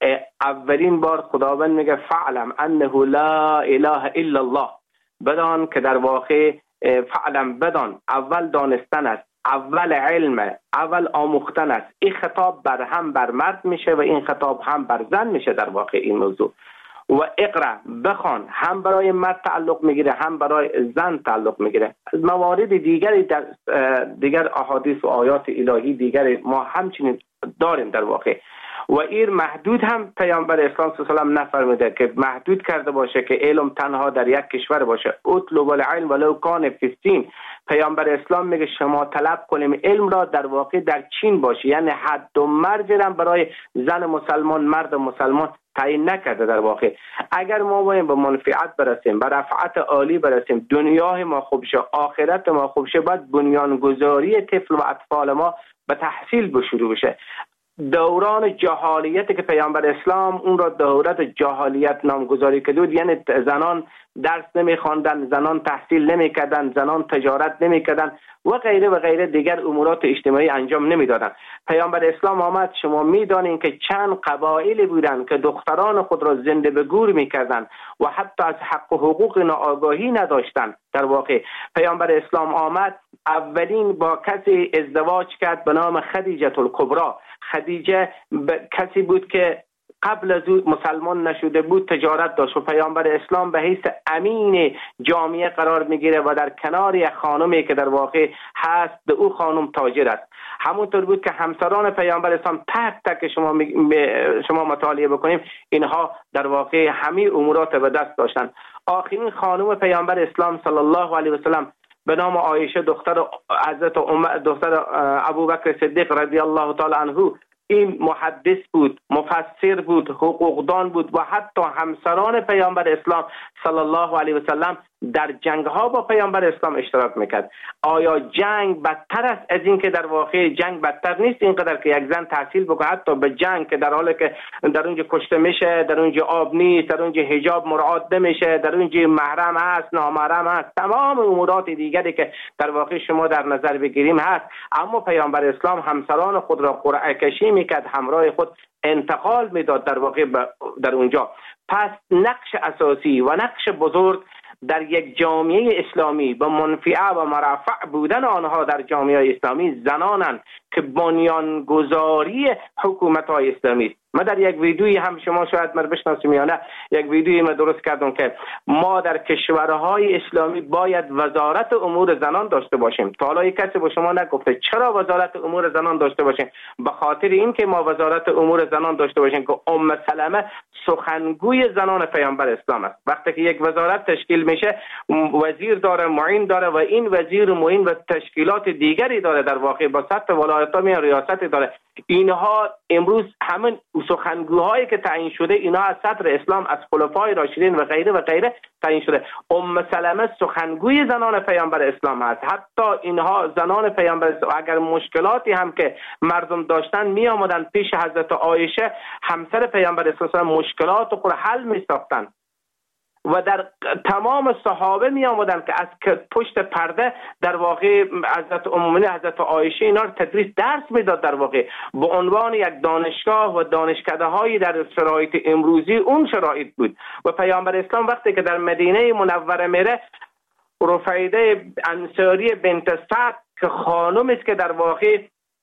اولین بار خداوند میگه فعلم انه لا اله الا الله، بدان که در واقع فعلم بدان، اول دانستن است، اول علم، اول آموختن است. این خطاب بر هم بر مرد میشه و این خطاب هم بر زن میشه در واقع این موضوع. و اقرا، بخوان، هم برای مرد تعلق میگیره هم برای زن تعلق میگیره. موارد دیگری در دیگر احادیث و آیات الهی دیگر ما همچنین داریم در واقع. و این محدود هم پیامبر اسلام صلی الله علیه و آله نفرموده که محدود کرده باشه که علم تنها در یک کشور باشه. اطلب العلم ولو کان فی الصین. پیامبر اسلام میگه شما طلب کنیم علم را در واقع در چین باشه، یعنی حد و مرز هم برای زن مسلمان، مرد مسلمان تعیین نکرده در واقع. اگر ما باید به منفعت برسیم، به رفعت عالی برسیم، دنیای ما خوب شه، آخرت ما خوب شه، باید بنیانگذاری طفل و اطفال ما به تحصیل به شروع بشه. دوران جهالیتی که پیامبر اسلام اون را دورت جهالیت نامگذاری کرد، یعنی زنان درس نمی‌خواندن، زنان تحصیل نمی‌کردن، زنان تجارت نمی‌کردن و غیره و غیره دیگر امورات اجتماعی انجام نمی‌دادند. پیامبر اسلام آمد، شما می‌دانید که چند قبایلی بودند که دختران خود را زنده به گور می‌کردند و حتی از حق و حقوق آگاهی نداشتند. در واقع پیامبر اسلام آمد، اولین با کسی ازدواج کرد به نام خدیجه الکبری. خدیجه کسی بود که قبل از او مسلمان نشده بود، تجارت داشت و پیامبر اسلام به حیث امین جامعه قرار میگیره و در کنار یک خانمی که در واقع هست، به او خانم تاجر است. همونطور بود که همسران پیامبر اسلام تک تک شما شما مطالعه بکنیم، اینها در واقع همه امورات به دست داشتن. آخرین خانم پیامبر اسلام صلی الله علیه و سلم به نام عایشه دختر حضرت عمر دختر ابوبکر صدیق رضی الله تعالی عنه، این محدث بود، مفسر بود، حقوقدان بود و حتی همسران پیامبر اسلام صلی الله علیه و سلم در جنگ ها با پیامبر اسلام اشتراک میکرد. آیا جنگ بدتر است از این که در واقع جنگ بدتر نیست اینقدر که یک زن تحصیل بکنه حتی به جنگ که در حالی که در اونجا کشته میشه، در اونجا آب نیست، در اونجا حجاب مراعات نمیشه، در اونجا محرم هست، نامحرم هست، تمام امورات دیگری که در واقع شما در نظر بگیریم هست، اما پیامبر اسلام همسران خود را قرعه کشی میکرد، همراه خود انتقال میداد در واقع در اونجا. پس نقش اساسی و نقش بزرگ در یک جامعه اسلامی با منفعه و مرفع بودن آنها در جامعه اسلامی زنانند که بنیانگذاری حکومت‌های اسلامی است. من در یک ویدیویی هم شما شاید من بشناسیم یا نه، یک ویدیویی من درست کردم که ما در کشورهای اسلامی باید وزارت امور زنان داشته باشیم. تا حالا کسی با شما نگفته چرا وزارت امور زنان داشته باشیم؟ به خاطر اینکه ما وزارت امور زنان داشته باشیم که ام سلمه سخنگوی زنان پیامبر اسلام است. وقتی که یک وزارت تشکیل میشه، وزیر داره، معین داره و این وزیر معین و تشکیلات دیگری داره، در واقع با سطح ولایت‌ها می ریاست داره. اینها امروز همین سخنگوهایی که تعیین شده، اینها از صدر اسلام، از خلفای راشدین و غیره و غیره تعیین شده. ام سلمه سخنگوی زنان پیامبر اسلام هست. حتی اینها زنان پیامبر اسلام اگر مشکلاتی هم که مردم داشتن می آمدن پیش حضرت عایشه همسر پیامبر اسلام، مشکلات خود حل می ساختن و در تمام صحابه می آمدن که از پشت پرده در واقع حضرت ام حضرت عایشه اینا رو تدریس درس میداد، در واقع به عنوان یک دانشگاه و دانشکده هایی در شرایط امروزی اون شرایط بود. و پیامبر اسلام وقتی که در مدینه منوره میره، رفیده انصاری بنت سعد که خانم است که در واقع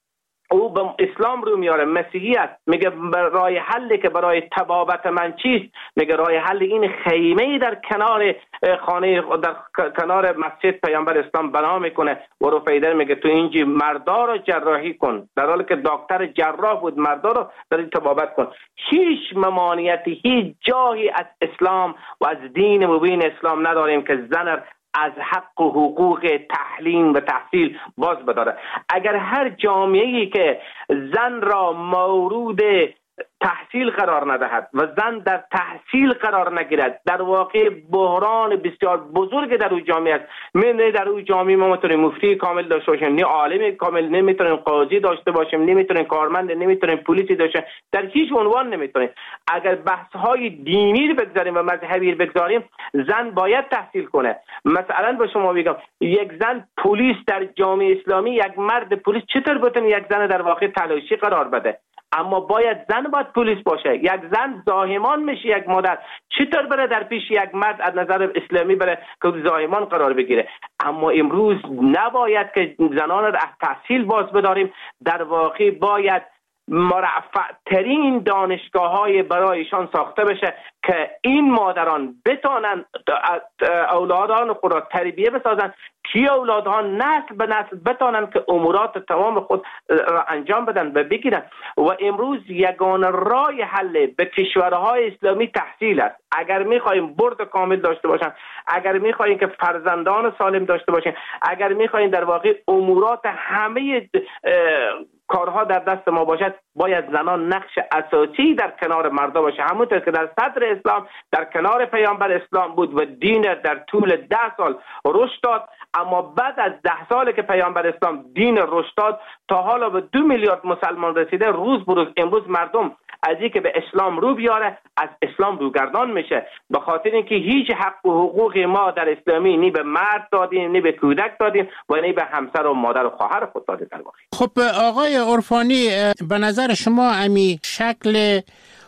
او به اسلام رو میاره، مسیحی است، میگه راه حلی که برای تبابت من چیست؟ میگه راه حل این خیمه در کنار خانه در کنار مسجد پیامبر اسلام بنا میکنه و رفیده میگه تو اینجا مردا رو جراحی کن، در حالی که دکتر جراح بود، مردا رو در تبابت کن. هیچ ممانعتی، هیچ جایی از اسلام و از دین مبین اسلام نداریم که زن از حق و حقوق تعلیم و تحصیل باز بداره. اگر هر جامعه‌ای که زن را مورود تحصیل قرار ندهد و زن در تحصیل قرار نگیرد، در واقع بحران بسیار بزرگ در اون جامعه است. نه در اون جامعه ما میتونیم مفتی کامل داشته باشیم، نه عالم کامل، نمیتونیم قاضی داشته باشیم، نمیتونیم کارمند، نمیتونیم پلیسی داشته، در هیچ عنوان نمیتونیم. اگر بحث های دینی رو بگذاریم و مذهبی رو بگذاریم، زن باید تحصیل کنه. مثلا به شما بگم یک زن پلیس در جامعه اسلامی، یک مرد پلیس چطور بتونه یک زن در واقع تلاشی قرار بده؟ اما باید زن باید پلیس باشه. یک زن زاهمان میشه یک مادر، چطور بره در پیش یک مرد از نظر اسلامی بره که زاهمان قرار بگیره؟ اما امروز نباید که زنان را از تحصیل باز بداریم، در واقع باید مرفع ترین دانشگاه های برایشان ساخته بشه که این مادران بتانن اولادان خود را تربیه بسازن، که اولادها نسل به نسل بتانن که امورات تمام خود را انجام بدن و بگیرن. و امروز یگانه راه حل به کشورهای اسلامی تحصیل است. اگر میخوایم برد کامل داشته باشن، اگر میخوایم که فرزندان سالم داشته باشن، اگر میخوایم در واقع امورات همه کارها در دست ما باشد، باید زنان نقش اساسی در کنار مردا باشه، همونطور که در صدر اسلام در کنار پیامبر اسلام بود و دین در طول ده سال رشد داد. اما بعد از ده سالی که پیامبر اسلام دین رشد داد تا حالا به دو میلیارد مسلمان رسیده، روز بروز امروز مردم از اینکه به اسلام رو بیاره از اسلام روگردان میشه، به خاطر اینکه هیچ حق و حقوق ما در اسلامی نی به مرد دادیم، نی به کودک دادیم و نی به همسر و مادر و خواهر خود دادیم. در واقع خب آقای عرفانی، به نظر شما امی شکل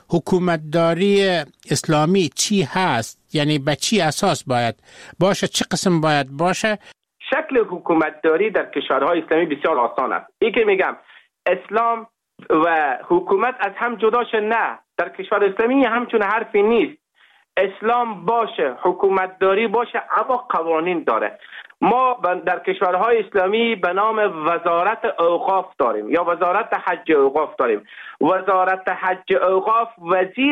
حکومتداری اسلامی چی هست؟ یعنی به چی اساس باید باشه؟ چه قسم باید باشه؟ شکل حکومتداری در کشورهای اسلامی بسیار آسان است. این که میگم اسلام و حکومت از هم جداش، نه، در کشور اسلامی همچون حرفی نیست. اسلام باشه، حکومتداری باشه، اما قوانین داره. ما در کشورهای اسلامی به نام وزارت اوقاف داریم یا وزارت حج اوقاف داریم. وزارت حج اوقاف، وزیر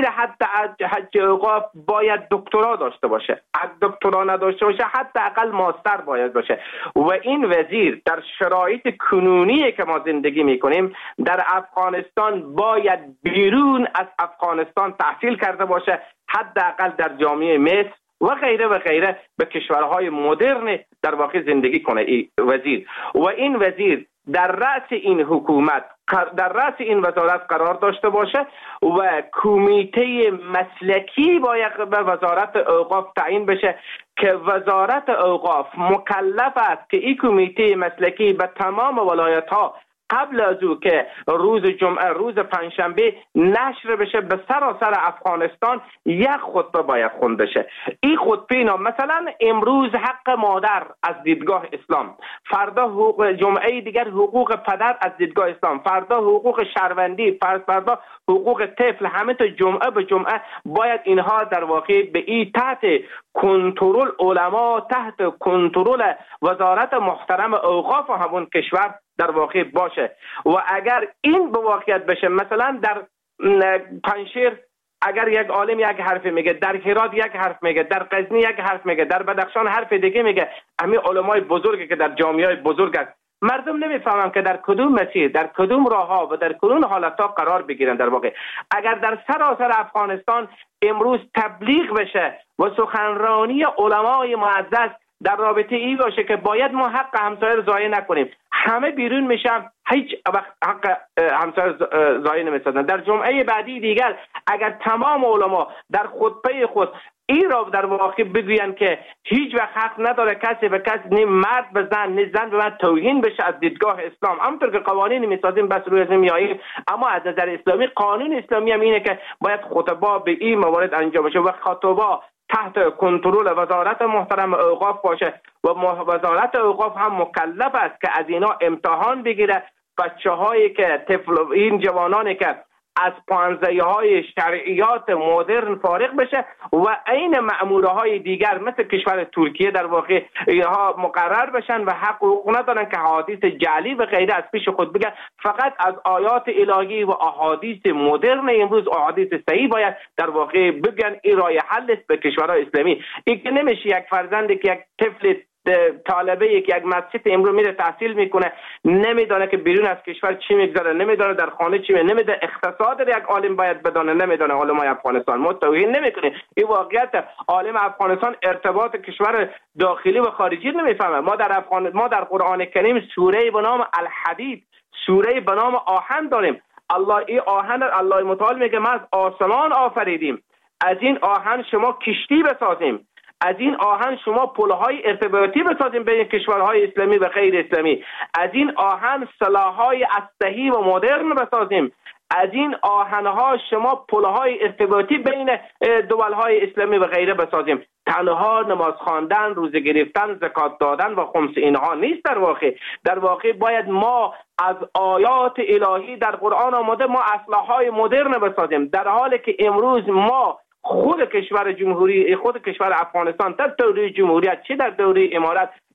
حج اوقاف باید دکترا داشته باشه، اگه دکترا نداشته باشه حداقل ماستر باید باشه. و این وزیر در شرایط کنونی که ما زندگی میکنیم در افغانستان باید بیرون از افغانستان تحصیل کرده باشه، حداقل در جامعه مصر و غیره و غیره به کشورهای مدرن در واقع زندگی کنه این وزیر. و این وزیر در رأس این حکومت، در رأس این وزارت قرار داشته باشه و کمیته مسلکی باید به وزارت اوقاف تعیین بشه که وزارت اوقاف مکلف است که این کمیته مسلکی به تمام ولایت ها قبل از او که روز جمعه، روز پنجشنبه نشر بشه به سراسر افغانستان، یک خطبه باید خونده شه. این خطبه اینا مثلا امروز حق مادر از دیدگاه اسلام، فردا حقوق جمعه دیگر حقوق پدر از دیدگاه اسلام، فردا حقوق شهروندی، فردا حقوق طفل، همه تا جمعه به جمعه باید اینها در واقع به این تحت کنترل علما، تحت کنترل وزارت محترم اوقاف همون کشور در واقع باشه. و اگر این به واقعیت بشه، مثلا در پنجشیر اگر یک عالم یک حرف میگه، در هرات یک حرف میگه، در غزنی یک حرف میگه، در بدخشان حرف دیگه میگه، همین علمای بزرگی که در جامعه بزرگ است، مردم نمیفهمن که در کدوم مسیر، در کدوم راه ها و در کدوم حالت ها قرار بگیرن. در واقع اگر در سراسر افغانستان امروز تبلیغ بشه و سخنرانی علمای معزز در رابطه ای باشه که باید ما حق همسایه رو ضایع نکنیم، همه بیرون میشن، هیچ وقت حق همسایه ضایع نمیسازن. در جمعه بعدی دیگر اگر تمام علما در خطبه خود این را در واقع بگوین که هیچ وقت حق نداره کسی به کسی، نه مرد به زن نه زن به مرد توهین بشه از دیدگاه اسلام، همونطور که قوانین میسازیم بس روی ازم میاییم، اما از نظر اسلامی قانون اسلامی هم اینه که باید خطبه به این موارد انجام بشه و خطبه تحت کنترل وزارت محترم اوقاف باشه و وزارت اوقاف هم مکلف است که از اینا امتحان بگیره. بچه هایی که طفل، این جوانانی که از پانزه های شرعیات مدرن فارغ بشه و این مأموره های دیگر مثل کشور ترکیه در واقع اینها مقرر بشن و حق حقوق ندارن که حدیث جعلی و غیره از پیش خود بگن، فقط از آیات الهی و احادیث مدرن امروز، احادیث صحیح باید در واقع بگن. این راه حل است به کشورهای اسلامی. این که نمیشه یک فرزندی که یک طفل طالبه یک یک مسجد امروز میره تحصیل میکنه، نمیدونه که بیرون از کشور چی میگذره، نمیدونه در خانه چی میگذره، نمیدونه اقتصاد یک عالم باید بدونه، نمیدونه علمای افغانستان. ما توهین نمیکنیم، این واقعیت. عالم افغانستان ارتباط کشور داخلی و خارجی نمیفهمه. ما در افغان ما در قرآن کریم سوره به نام الحدید، سوره به نام آهن داریم. الله این آهن الله متعال میگه ما از آسمان آفریدیم، از این آهن شما کشتی بسازیم، از این آهن شما پل‌های ارتباطی بسازیم بین کشورهای اسلامی و غیر اسلامی، از این آهن سلاح‌های اسلحه‌ای و مدرن بسازیم، از این آهن‌ها شما پل‌های ارتباطی بین دول‌های اسلامی و غیره بسازیم. تنها نماز خواندن، روزه گرفتن، زکات دادن و خمس اینها نیست. در واقع در واقع باید ما از آیات الهی در قرآن آمده ما اسلحه‌های مدرن بسازیم، در حالی که امروز ما خود کشور جمهوری خود کشور افغانستان در دوره جمهوریت چه در دوره امارت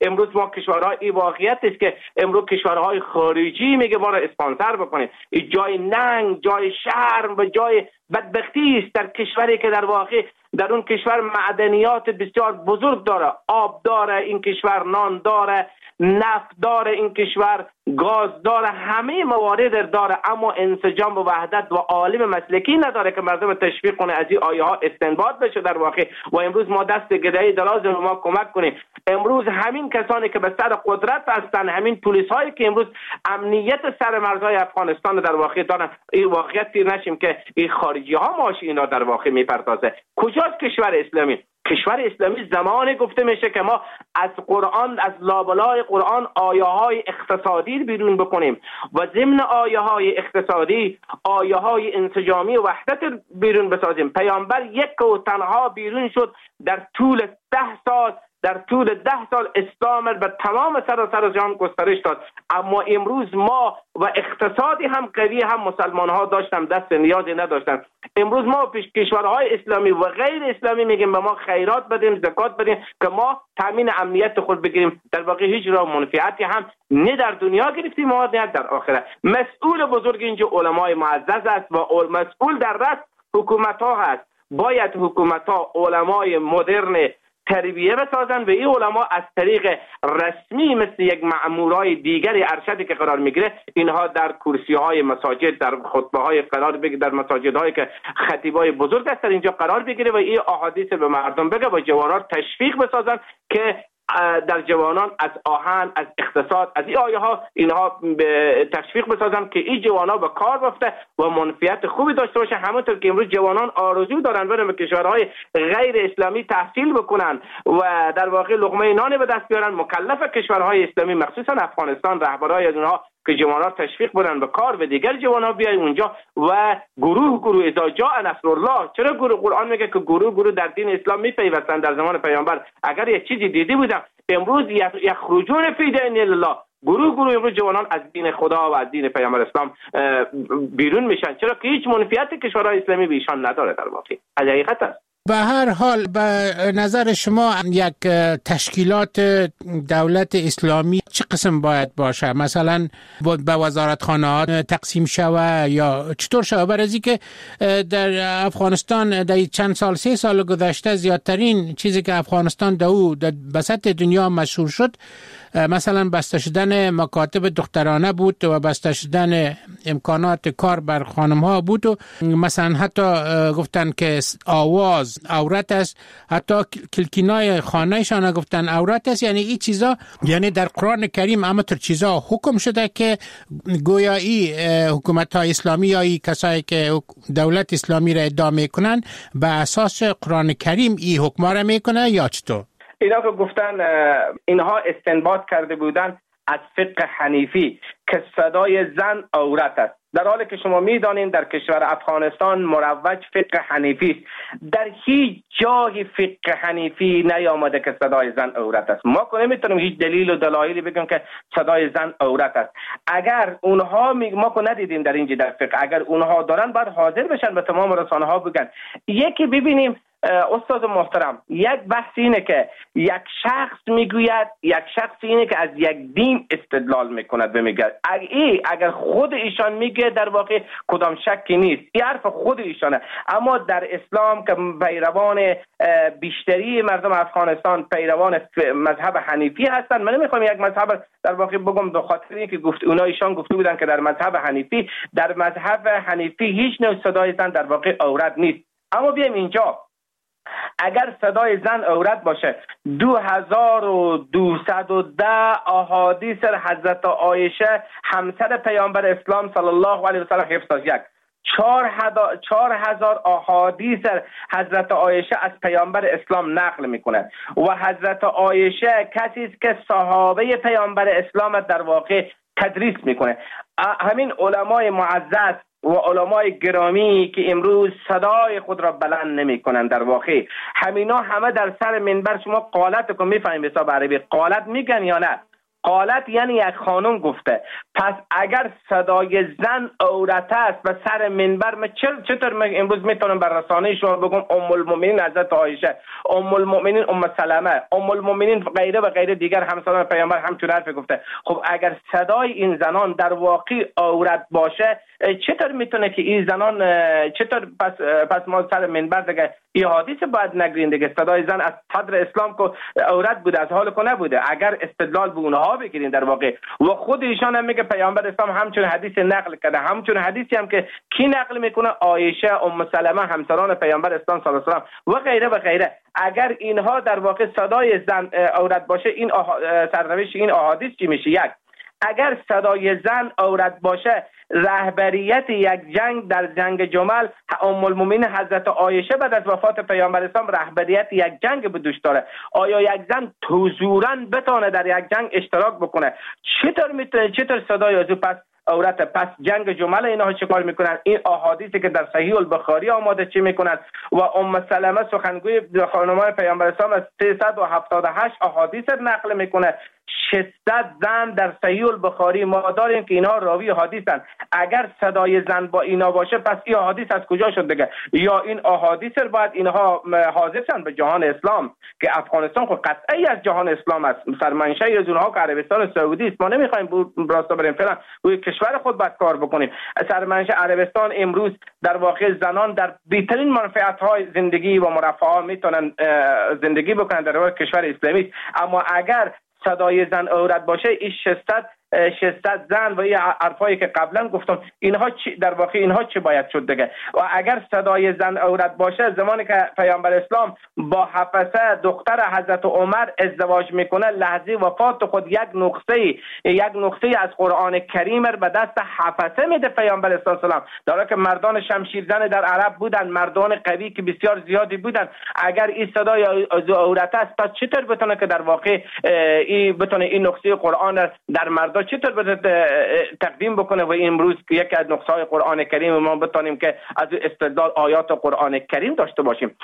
امروز ما کشورهای این واقعیت است که امروز کشورهای خارجی میگه ما را اسپانسر بکنید. این جای ننگ، جای شرم و جای بدبختی است در کشوری که در واقع در اون کشور معدنیات بسیار بزرگ داره، آب داره این کشور، نان داره، نفت داره این کشور، گاز داره، همه موارد داره، اما انسجام و وحدت و عالم مسلکی نداره که مردم تشویق کنه از این آیه ها استنباط بشه در واقع. و امروز ما دست گدایی دراز رو ما کمک کنیم. امروز همین کسانی که به سر قدرت هستن، همین پلیس هایی که امروز امنیت سر مرزهای افغانستان در واقع دارن، این واقعیت تیر نشیم که این خارجی ها ماش اینا در واقع میپردازه. کجاست کشور اسلامی؟ کشور اسلامی زمانی گفته میشه که ما از قرآن، از لابلای قرآن آیه های اقتصادی بیرون بکنیم و ضمن آیه های اقتصادی آیه های انسجامی و وحدت بیرون بسازیم. پیامبر یک و تنها بیرون شد در طول ده سال در طول ده سال اسلام به تمام سراسر جهان گسترش داد. اما امروز ما و اقتصادی هم قوی هم مسلمان ها داشتن، دست نیازی نداشتن. امروز ما پیش کشورهای اسلامی و غیر اسلامی میگیم به ما خیرات بدیم، زکات بدیم که ما تامین امنیت خود بگیریم. در واقع هیچ راه منفعتی هم نه در دنیا گرفتیم ما نه در آخرت. مسئول بزرگ اینجا علمای معزز است و مسئول در رأس حکومت ها هست. باید حکومت ها علمای مدرن تربیه بسازن و این علما از طریق رسمی مثل یک مأمورای دیگری ارشدی که قرار میگیره، اینها در کرسی های مساجد، در خطبه های قرار بگیره، در مساجد هایی که خطیبای بزرگ هستن اینجا قرار بگیره و این احادیث به مردم بگه و جوانان تشویق بسازن که در جوانان از آهن، از اقتصاد، از این آیه ها اینها به تشویق بسازن که این جوانان به کار بفته و منفعت خوبی داشته باشه. همونطور که امروز جوانان آرزو دارن برن به کشورهای غیر اسلامی تحصیل بکنن و در واقع لقمه نان به دست بیارن، مکلف کشورهای اسلامی مخصوصا افغانستان رهبرای از اونها که جوانان تشویق بدن به کار و دیگر جوانان بیاین اونجا و گروه گروه اذا جاء نصر الله. چرا گروه؟ قرآن میگه که گروه گروه در دین اسلام میپیوستن. در زمان پیامبر اگر یه چیزی دیدی بودم، امروز یخرجون فی دین الله، گروه گروه امروز جوانان از دین خدا و از دین پیامبر اسلام بیرون میشن. چرا که هیچ منفعت کشورهای اسلامی به ایشان نداره. در واقع از حقیقت است. به هر حال به نظر شما یک تشکیلات دولت اسلامی چه قسم باید باشه؟ مثلا به وزارتخانه‌ها تقسیم شوه یا چطور شوه؟ برای که در افغانستان در چند سال سه سال گذشته زیادترین چیزی که افغانستان در او در بسط دنیا مشهور شد مثلا بسته شدن مکاتب دخترانه بود و بسته شدن امکانات کار بر خانم ها بود و مثلا حتی گفتن که آواز عورت است، حتی کلکینای خانهشان گفتن عورت است. یعنی این چیزا، یعنی در قرآن کریم همینطور چیزا حکم شده که گویا ای حکومت های اسلامی یا ای کسایی که دولت اسلامی را ادعا میکنن به اساس قرآن کریم ای حکم را میکنه یا چطور؟ اینا که گفتن اینها استنباط کرده بودن از فقه حنیفی که صدای زن عورت است، در حالی که شما میدانین در کشور افغانستان مروج فقه حنیفی است. در هیچ جای فقه حنیفی نیامده که صدای زن عورت است. ما که نمیتونیم هیچ دلیل و دلایلی بگیم که صدای زن عورت است. اگر اونها می... ما که ندیدیم در اینجا در فقه، اگر اونها دارن باید حاضر بشن به تمام رسانه ها بگن. یکی ببینیم استاد محترم، یک بحث اینه که یک شخص میگوید، یک شخص اینه که از یک دین استدلال میکند بمیگه. اگر خود ایشان میگه در واقع کدام شکی نیست، این حرف خود ایشانه. اما در اسلام که پیروان بیشتری مردم افغانستان پیروان مذهب حنیفی هستن، من نمیخوام یک مذهب در واقع بگم به خاطر اینکه گفت اونا ایشان گفته بودن که در مذهب حنیفی در مذهب حنیفی هیچ نوع صدای زن در واقع عورت نیست. اما بیایم اینجا، اگر صدای زن عورت باشه، دو هزار و دویست و ده احادیث حضرت عایشه همسر پیامبر اسلام صلی الله علیه و سلم حفظ از یک چهار هزار احادیث حضرت عایشه از پیامبر اسلام نقل میکنه و حضرت عایشه کسی است که صحابه پیامبر اسلام در واقع تدریس میکنه. همین علمای معزز و علمای گرامی که امروز صدای خود را بلند نمی کنند، در واقع همینا همه در سر منبر، شما قالت کو میفهمید حساب عربی قالت میگن یا نه؟ قالت یعنی یک خانم گفته. پس اگر صدای زن عورت است و سر منبر، من چطور من امروز میتونم بر رسانه شما بگم ام المؤمنین حضرت عایشه، ام المؤمنین ام سلمه، ام المؤمنین غیره و غیره دیگر همسران پیامبر همچون حرف گفته. خب اگر صدای این زنان در واقع عورت باشه، چطور میتونه که این زنان چطور پس پس ما سر منبر دیگه این حدیث باید نگرین دیگه؟ صدای زن از صدر اسلام که عورت بوده، از حال که نبوده. اگر استدلال به اونها بگیرین در واقع، و خود ایشان هم میگه پیامبر اسلام همچون حدیث نقل کرده، همچون حدیثی هم که کی نقل میکنه؟ عایشه، ام سلمه، همسران پیامبر اسلام صلی الله علیه و آله و غیره و غیره. اگر اینها در واقع صدای زن عورت باشه، این سرنوشت این احادیث چی میشه؟ یک، اگر صدای زن عورت باشه، رهبریت یک جنگ در جنگ جمل ام المؤمنین حضرت عایشه بعد از وفات پیامبر اسلام رهبریت یک جنگ به دوش داره. آیا یک زن حضوراً بتونه در یک جنگ اشتراک بکنه؟ چطور میتونه؟ چطور صدای از پس عورت؟ پس جنگ جمل اینها چه کار میکنن؟ این احادیثی که در صحیح البخاری آماده چی میکنن؟ و ام سلمه سخنگوی خانمان پیامبر اسلام از سیصد و هفتاد و هشت احادیث نقل میکنه. ششصد زن در صحیح البخاری ما داریم که اینها راوی حدیثن. اگر صدای زن با اینا باشه، پس این حدیث از کجا شد دیگه؟ یا این احادیث رو باید اینها حاضر شن به جهان اسلام، که افغانستان خود قطعی از جهان اسلام است، سرمنشأ از اونها که عربستان سعودی است. ما نمیخوایم راستا بریم فعلا روی کشور خود باید کار بکنیم. سرمنشأ عربستان امروز در واقع زنان در بهترین منفعت‌های زندگی و مرفه میتونن زندگی بکنن در کشور اسلامی. اما اگر صدای زن عورت باشه، این ششصد ششصد زن و این حرفایی که قبلا گفتم، اینها چی در واقع اینها چی باید شد دیگه؟ و اگر صدای زن عورت باشه، زمانی که پیامبر اسلام با حفصه دختر حضرت عمر ازدواج میکنه، لحظه وفات خود یک نقطه یک نقطه از قرآن کریم به دست حفصه میده پیامبر اسلام، در حالی که مردان شمشیرزن در عرب بودن، مردان قوی که بسیار زیادی بودن. اگر این صدای عورت است، پس چطور بتونه که در واقع این بتونه این نقطه قرآن در مردان چطور بده تقدیم بکنه؟ و امروز یکی از نقصهای قرآن کریم ما بتونیم که از استدلال آیات قرآن کریم داشته باشیم.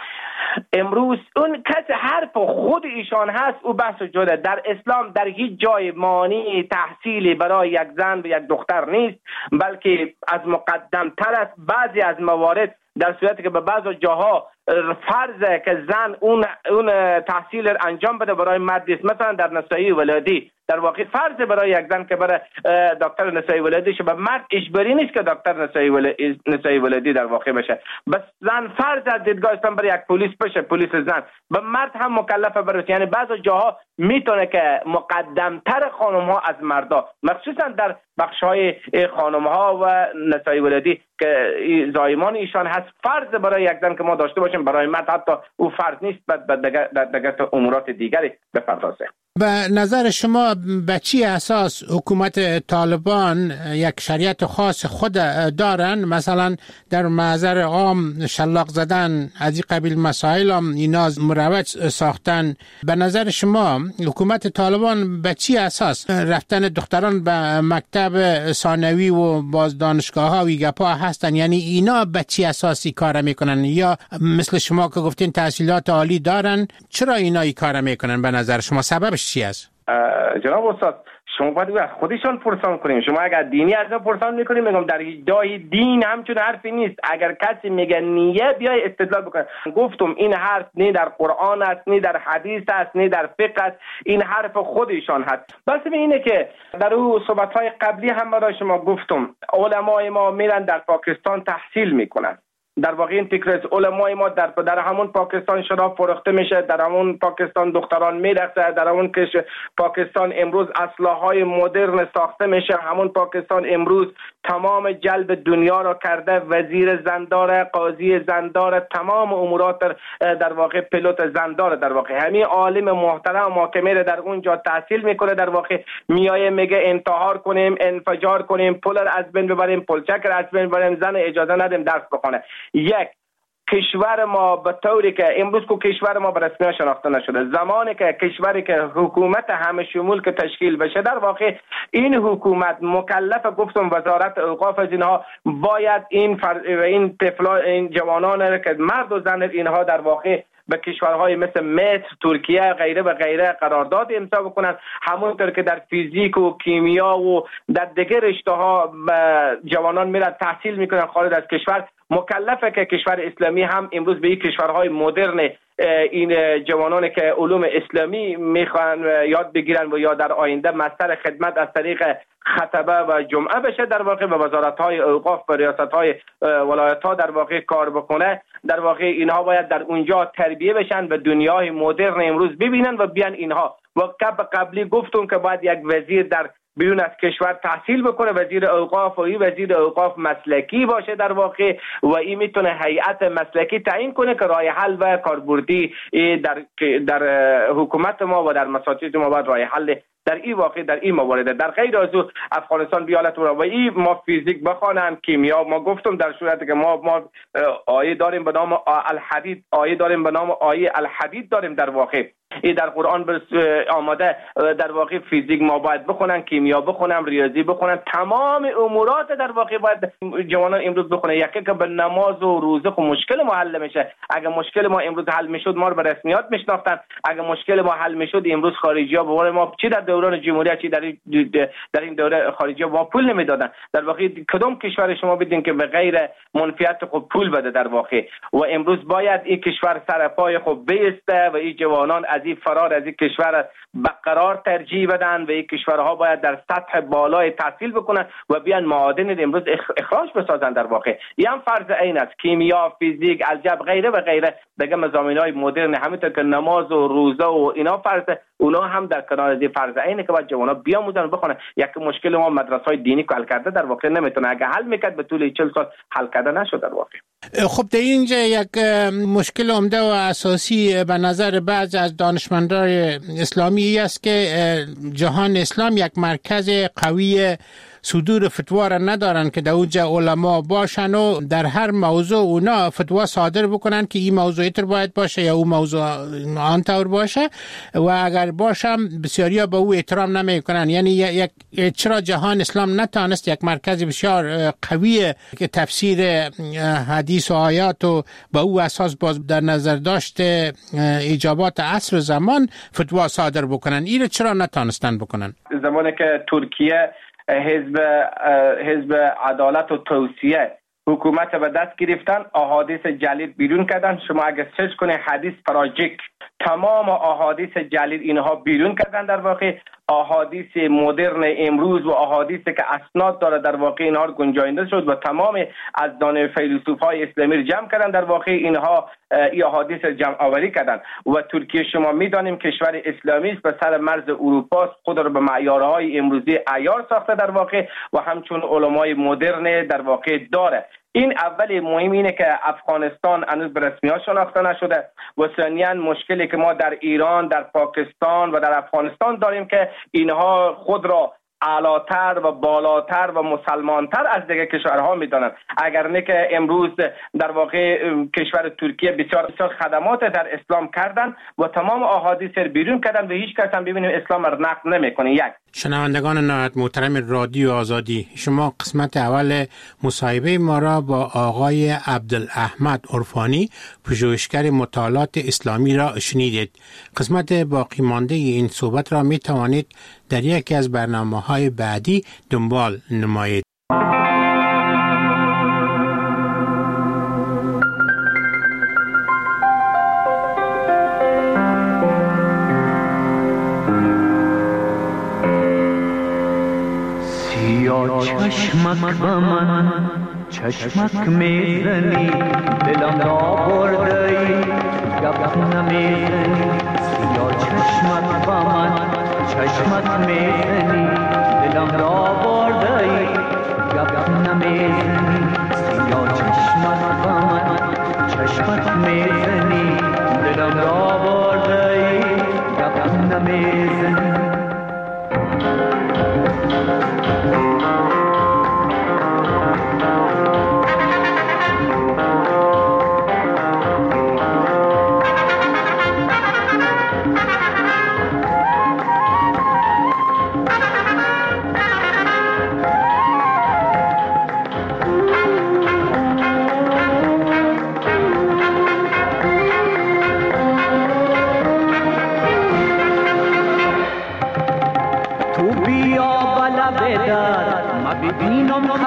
امروز اون کسی حرف خود ایشان هست، او بحث جدا. در اسلام در هیچ جای مانع تحصیلی برای یک زن و یک دختر نیست، بلکه از مقدم تر است. بعضی از موارد در صورتی که به بعض جاها فرضه که زن اون اون تحصیل انجام بده برای مرد است. مثلا در نسایی ولادی در واقع فرض برای یک زن که برای دکتر نسایی ولادی شه، به مرد اجباری نیست که دکتر نسایی ولادی نسایی ولادی در واقع بشه. بس زن فرض از دیدگاه اسلام برای یک پلیس بشه، پلیس زن. به مرد هم مکلفه برسه. یعنی بعض جاها میتونه که مقدمتر خانم ها از مردا، مخصوصا در بخش های خانم ها و نسایی ولادی که زایمان ایشان هست، فرض برای یک زن که ما داشته باشیم، برای مرد حتی او فرض نیست، بعد در دیگر امورات دیگری بپردازه. به نظر شما به چی اساس حکومت طالبان یک شریعت خاص خود دارن؟ مثلا در محضر عام شلاق زدن از این قبیل مسائل هم اینا مروج ساختن. به نظر شما حکومت طالبان به چی اساس رفتن دختران به مکتب ثانوی و باز دانشگاه ها و گپا هستن؟ یعنی اینا به چی اساسی کار میکنن؟ یا مثل شما که گفتین تحصیلات عالی دارن، چرا اینا این کار میکنن؟ به نظر شما سببش چی است؟ جناب استاد، شما باید از خودشان پرسان کنیم. شما اگر دینی از ما پرسان میکنیم، میگم در جای دین همچون حرفی نیست. اگر کسی میگه نیه، بیای استدلال بکنه. گفتم این حرف نه در قرآن است، نه در حدیث است، نه در فقه است. این حرف خودشان هست. بس اینه که در اون صحبت‌های قبلی هم برای شما گفتم، علمای ما میرن در پاکستان تحصیل میکنن. در واقع این فکر از علمای ما در در همون پاکستان شراب فروخته میشه، در همون پاکستان دختران میرقصه، در همون کش پاکستان امروز اسلحه‌های مدرن ساخته میشه، همون پاکستان امروز تمام جلب دنیا را کرده، وزیر زندار، قاضی زندار، تمام امورات در واقع پیلوت زندار. در واقع همین عالم محترم محکمه در اونجا تحصیل میکنه، در واقع میایه میگه انتحار کنیم، انفجار کنیم، پول از بین ببریم، پلچک از بین ببریم، زن اجازه ندیم درس بخونه. یک کشور ما به طوری که امروز که کشور ما به رسمیت شناخته نشده، زمانی که کشوری که حکومت همه شمول که تشکیل بشه، در واقع این حکومت مکلف، گفتم وزارت اوقاف از اینها باید این فر... این طفلا این جوانان که مرد و زن اینها در واقع به کشورهای مثل مصر، ترکیه غیره و غیره قرارداد امضا بکنن، همونطور که در فیزیک و کیمیا و در دیگر رشته‌ها جوانان میرن تحصیل میکنن خارج از کشور. مکلفه که کشور اسلامی هم امروز به این کشورهای مدرن این جوانانی که علوم اسلامی میخوان یاد بگیرن و یا در آینده مستر خدمت از طریق خطبه و جمعه بشه، در واقع به وزارت‌های اوقاف و ریاست‌های ولایت‌ها در واقع کار بکنه. در واقع اینها باید در اونجا تربیه بشن و دنیای مدرن امروز ببینن و بیان اینها. و قبلی گفتم که باید یک وزیر در بیرون از کشور تحصیل بکنه، وزیر اوقاف، و این وزیر اوقاف مسلکی باشه در واقع، و این میتونه هیئت مسلکی تعیین کنه که راه حل و کاربردی در در حکومت ما و در مساجد ما باید راه حل در این واقع در این موارد. در غیر از او افغانستان بیالت و این ما فیزیک بخوانم، کیمیا، ما گفتم در صورتی که ما ما آیه داریم به نام الحدید، آیه داریم به نام آیه الحدید داریم در واقع این در قرآن آماده، در واقع فیزیک ما باید بخونن، کیمیا بخونن، ریاضی بخونن، تمام امورات در واقع باید جوانان امروز بخونن. یکی که به نماز و روزه خو مشکل ما حل میشه. اگه مشکل ما امروز حل میشد ما رو به رسمیات میشناختن، اگه مشکل ما حل میشد امروز خارجی ها به ما چی در دوران جمهوریت چی در این در این دوره خارجی ها ما پول نمیدادن. در واقع کدام کشور شما بدین که به غیر منفیت خود پول بده در واقع، و امروز باید این کشور سر پای خود بیسته و این جوانان از این فرار از این کشور برقرار ترجیح بدن و این کشورها باید در سطح بالای تحصیل بکنن و بیان معادن امروز اخراج بسازن. در واقع این هم فرض عین است. کیمیا، فیزیک، الجبر غیره و غیره دیگه مضامین‌های مدرن، همونطور که نماز و روزه و اینا فرض، اونا هم در کنار از فرض عینه که باید جوانا بیاموزن و بخونن. یک مشکل ما مدرسه‌های دینی که حل کرده در واقع نمیتونه، اگه حل میکرد به طول چهل سال حل کرده نشد در واقع. خب در اینجا یک مشکل عمده و اساسی به نظر بعض از دانشمندان اسلامی است که جهان اسلام یک مرکز قوی صدور فتوا را ندارن که در اونجا علما باشن و در هر موضوع اونا فتوا صادر بکنن که این موضوع اینطور باید باشه یا اون موضوع آن طور باشه، و اگر باشم بسیاری ها به او احترام نمی کنن. یعنی یک چرا جهان اسلام نتانست یک مرکز بسیار قوی که تفسیر حدیث و آیات و به او اساس باز در نظر داشت ایجابات عصر و زمان فتوا صادر بکنن؟ این چرا نتانستن بکنن؟ زمانی که ترکیه حزب حزب عدالت و توسعه حکومت به دست گرفتن، احادیث جلیل بیرون کردن. شما اگه سرچ کنید حدیث تراژیک، تمام احادیث جلیل اینها بیرون کردن. در واقع احادیث مدرن امروز و احادیثی که اسناد داره در واقع اینها رو گنجانده شد و تمام از دانه فیلسوفای اسلامی رو جمع کردن. در واقع اینها این احادیث جمع آوری کردن. و ترکیه شما میدانیم کشور اسلامی است، به سر مرز اروپا، خود رو به معیارهای امروزی عیار ساخته در واقع و همچون علمای مدرن در واقع داره. این اول مهم اینه که افغانستان هنوز به رسمیت شناخته نشده و ثانیاً مشکلی که ما در ایران، در پاکستان و در افغانستان داریم که اینها خود را اعلاتر و بالاتر و مسلمانتر از دیگر کشورها میدانند. اگر نه که امروز در واقع کشور ترکیه بسیار بسیار خدمات در اسلام کردن و تمام احادیث رو بیرون کردن و هیچ کس هم ببینیم اسلام را نقد نمیکنه. یک شنوندگان نهایت محترم رادیو آزادی، شما قسمت اول مصاحبه ما را با آقای عبدالاحمد عرفانی، پژوهشگر مطالعات اسلامی را شنیدید. قسمت باقی مانده این صحبت را می توانید در یکی از برنامه‌های بعدی دنبال نمایید. سیاه چشمک به من چشمک میزنی، دلم را بردی گپ نمیزنی. سیاه چشمک به من چشمک میزنی، دلم را بردی گپ نمیزنی. سیاه چشمک به من چشمک میزنی، دلم را بردی گپ نمیزنی.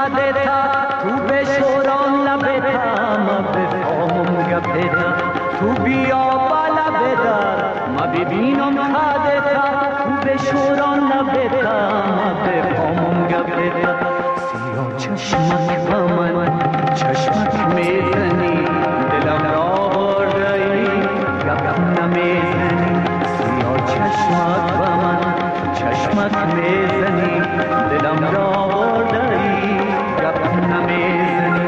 خدتا تو به شوران لبتا ما بفهمم گبتا تو بیا بالا بدار ما ببینم خدتا تو به شوران لبتا ما بفهمم گبتا سیاه چشمت با من چشمت میزنی دلم را بردهی گپ نمیزنی سیاه چشمت با من چشمت میزنی دلم را بردهی گپ نمیزنی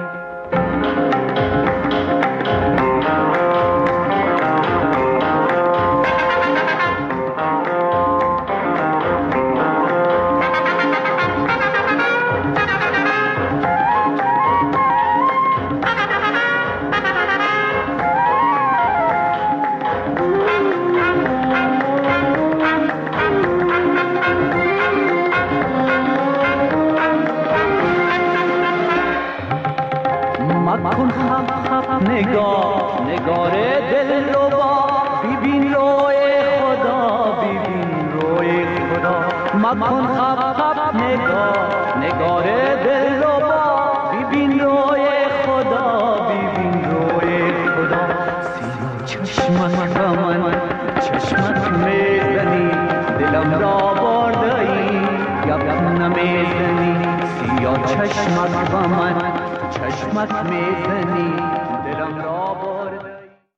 مکن خب خب نگاه نگار دل رو با ببین روی خدا ببین روی خدا مکن خب خب نگاه نگار دل رو با ببین روی خدا ببین روی خدا سیاه چشمت با من چشمت میزنی دلم را بردهی گپ نمیزنی سیاه چشمت با من چشمت میزنی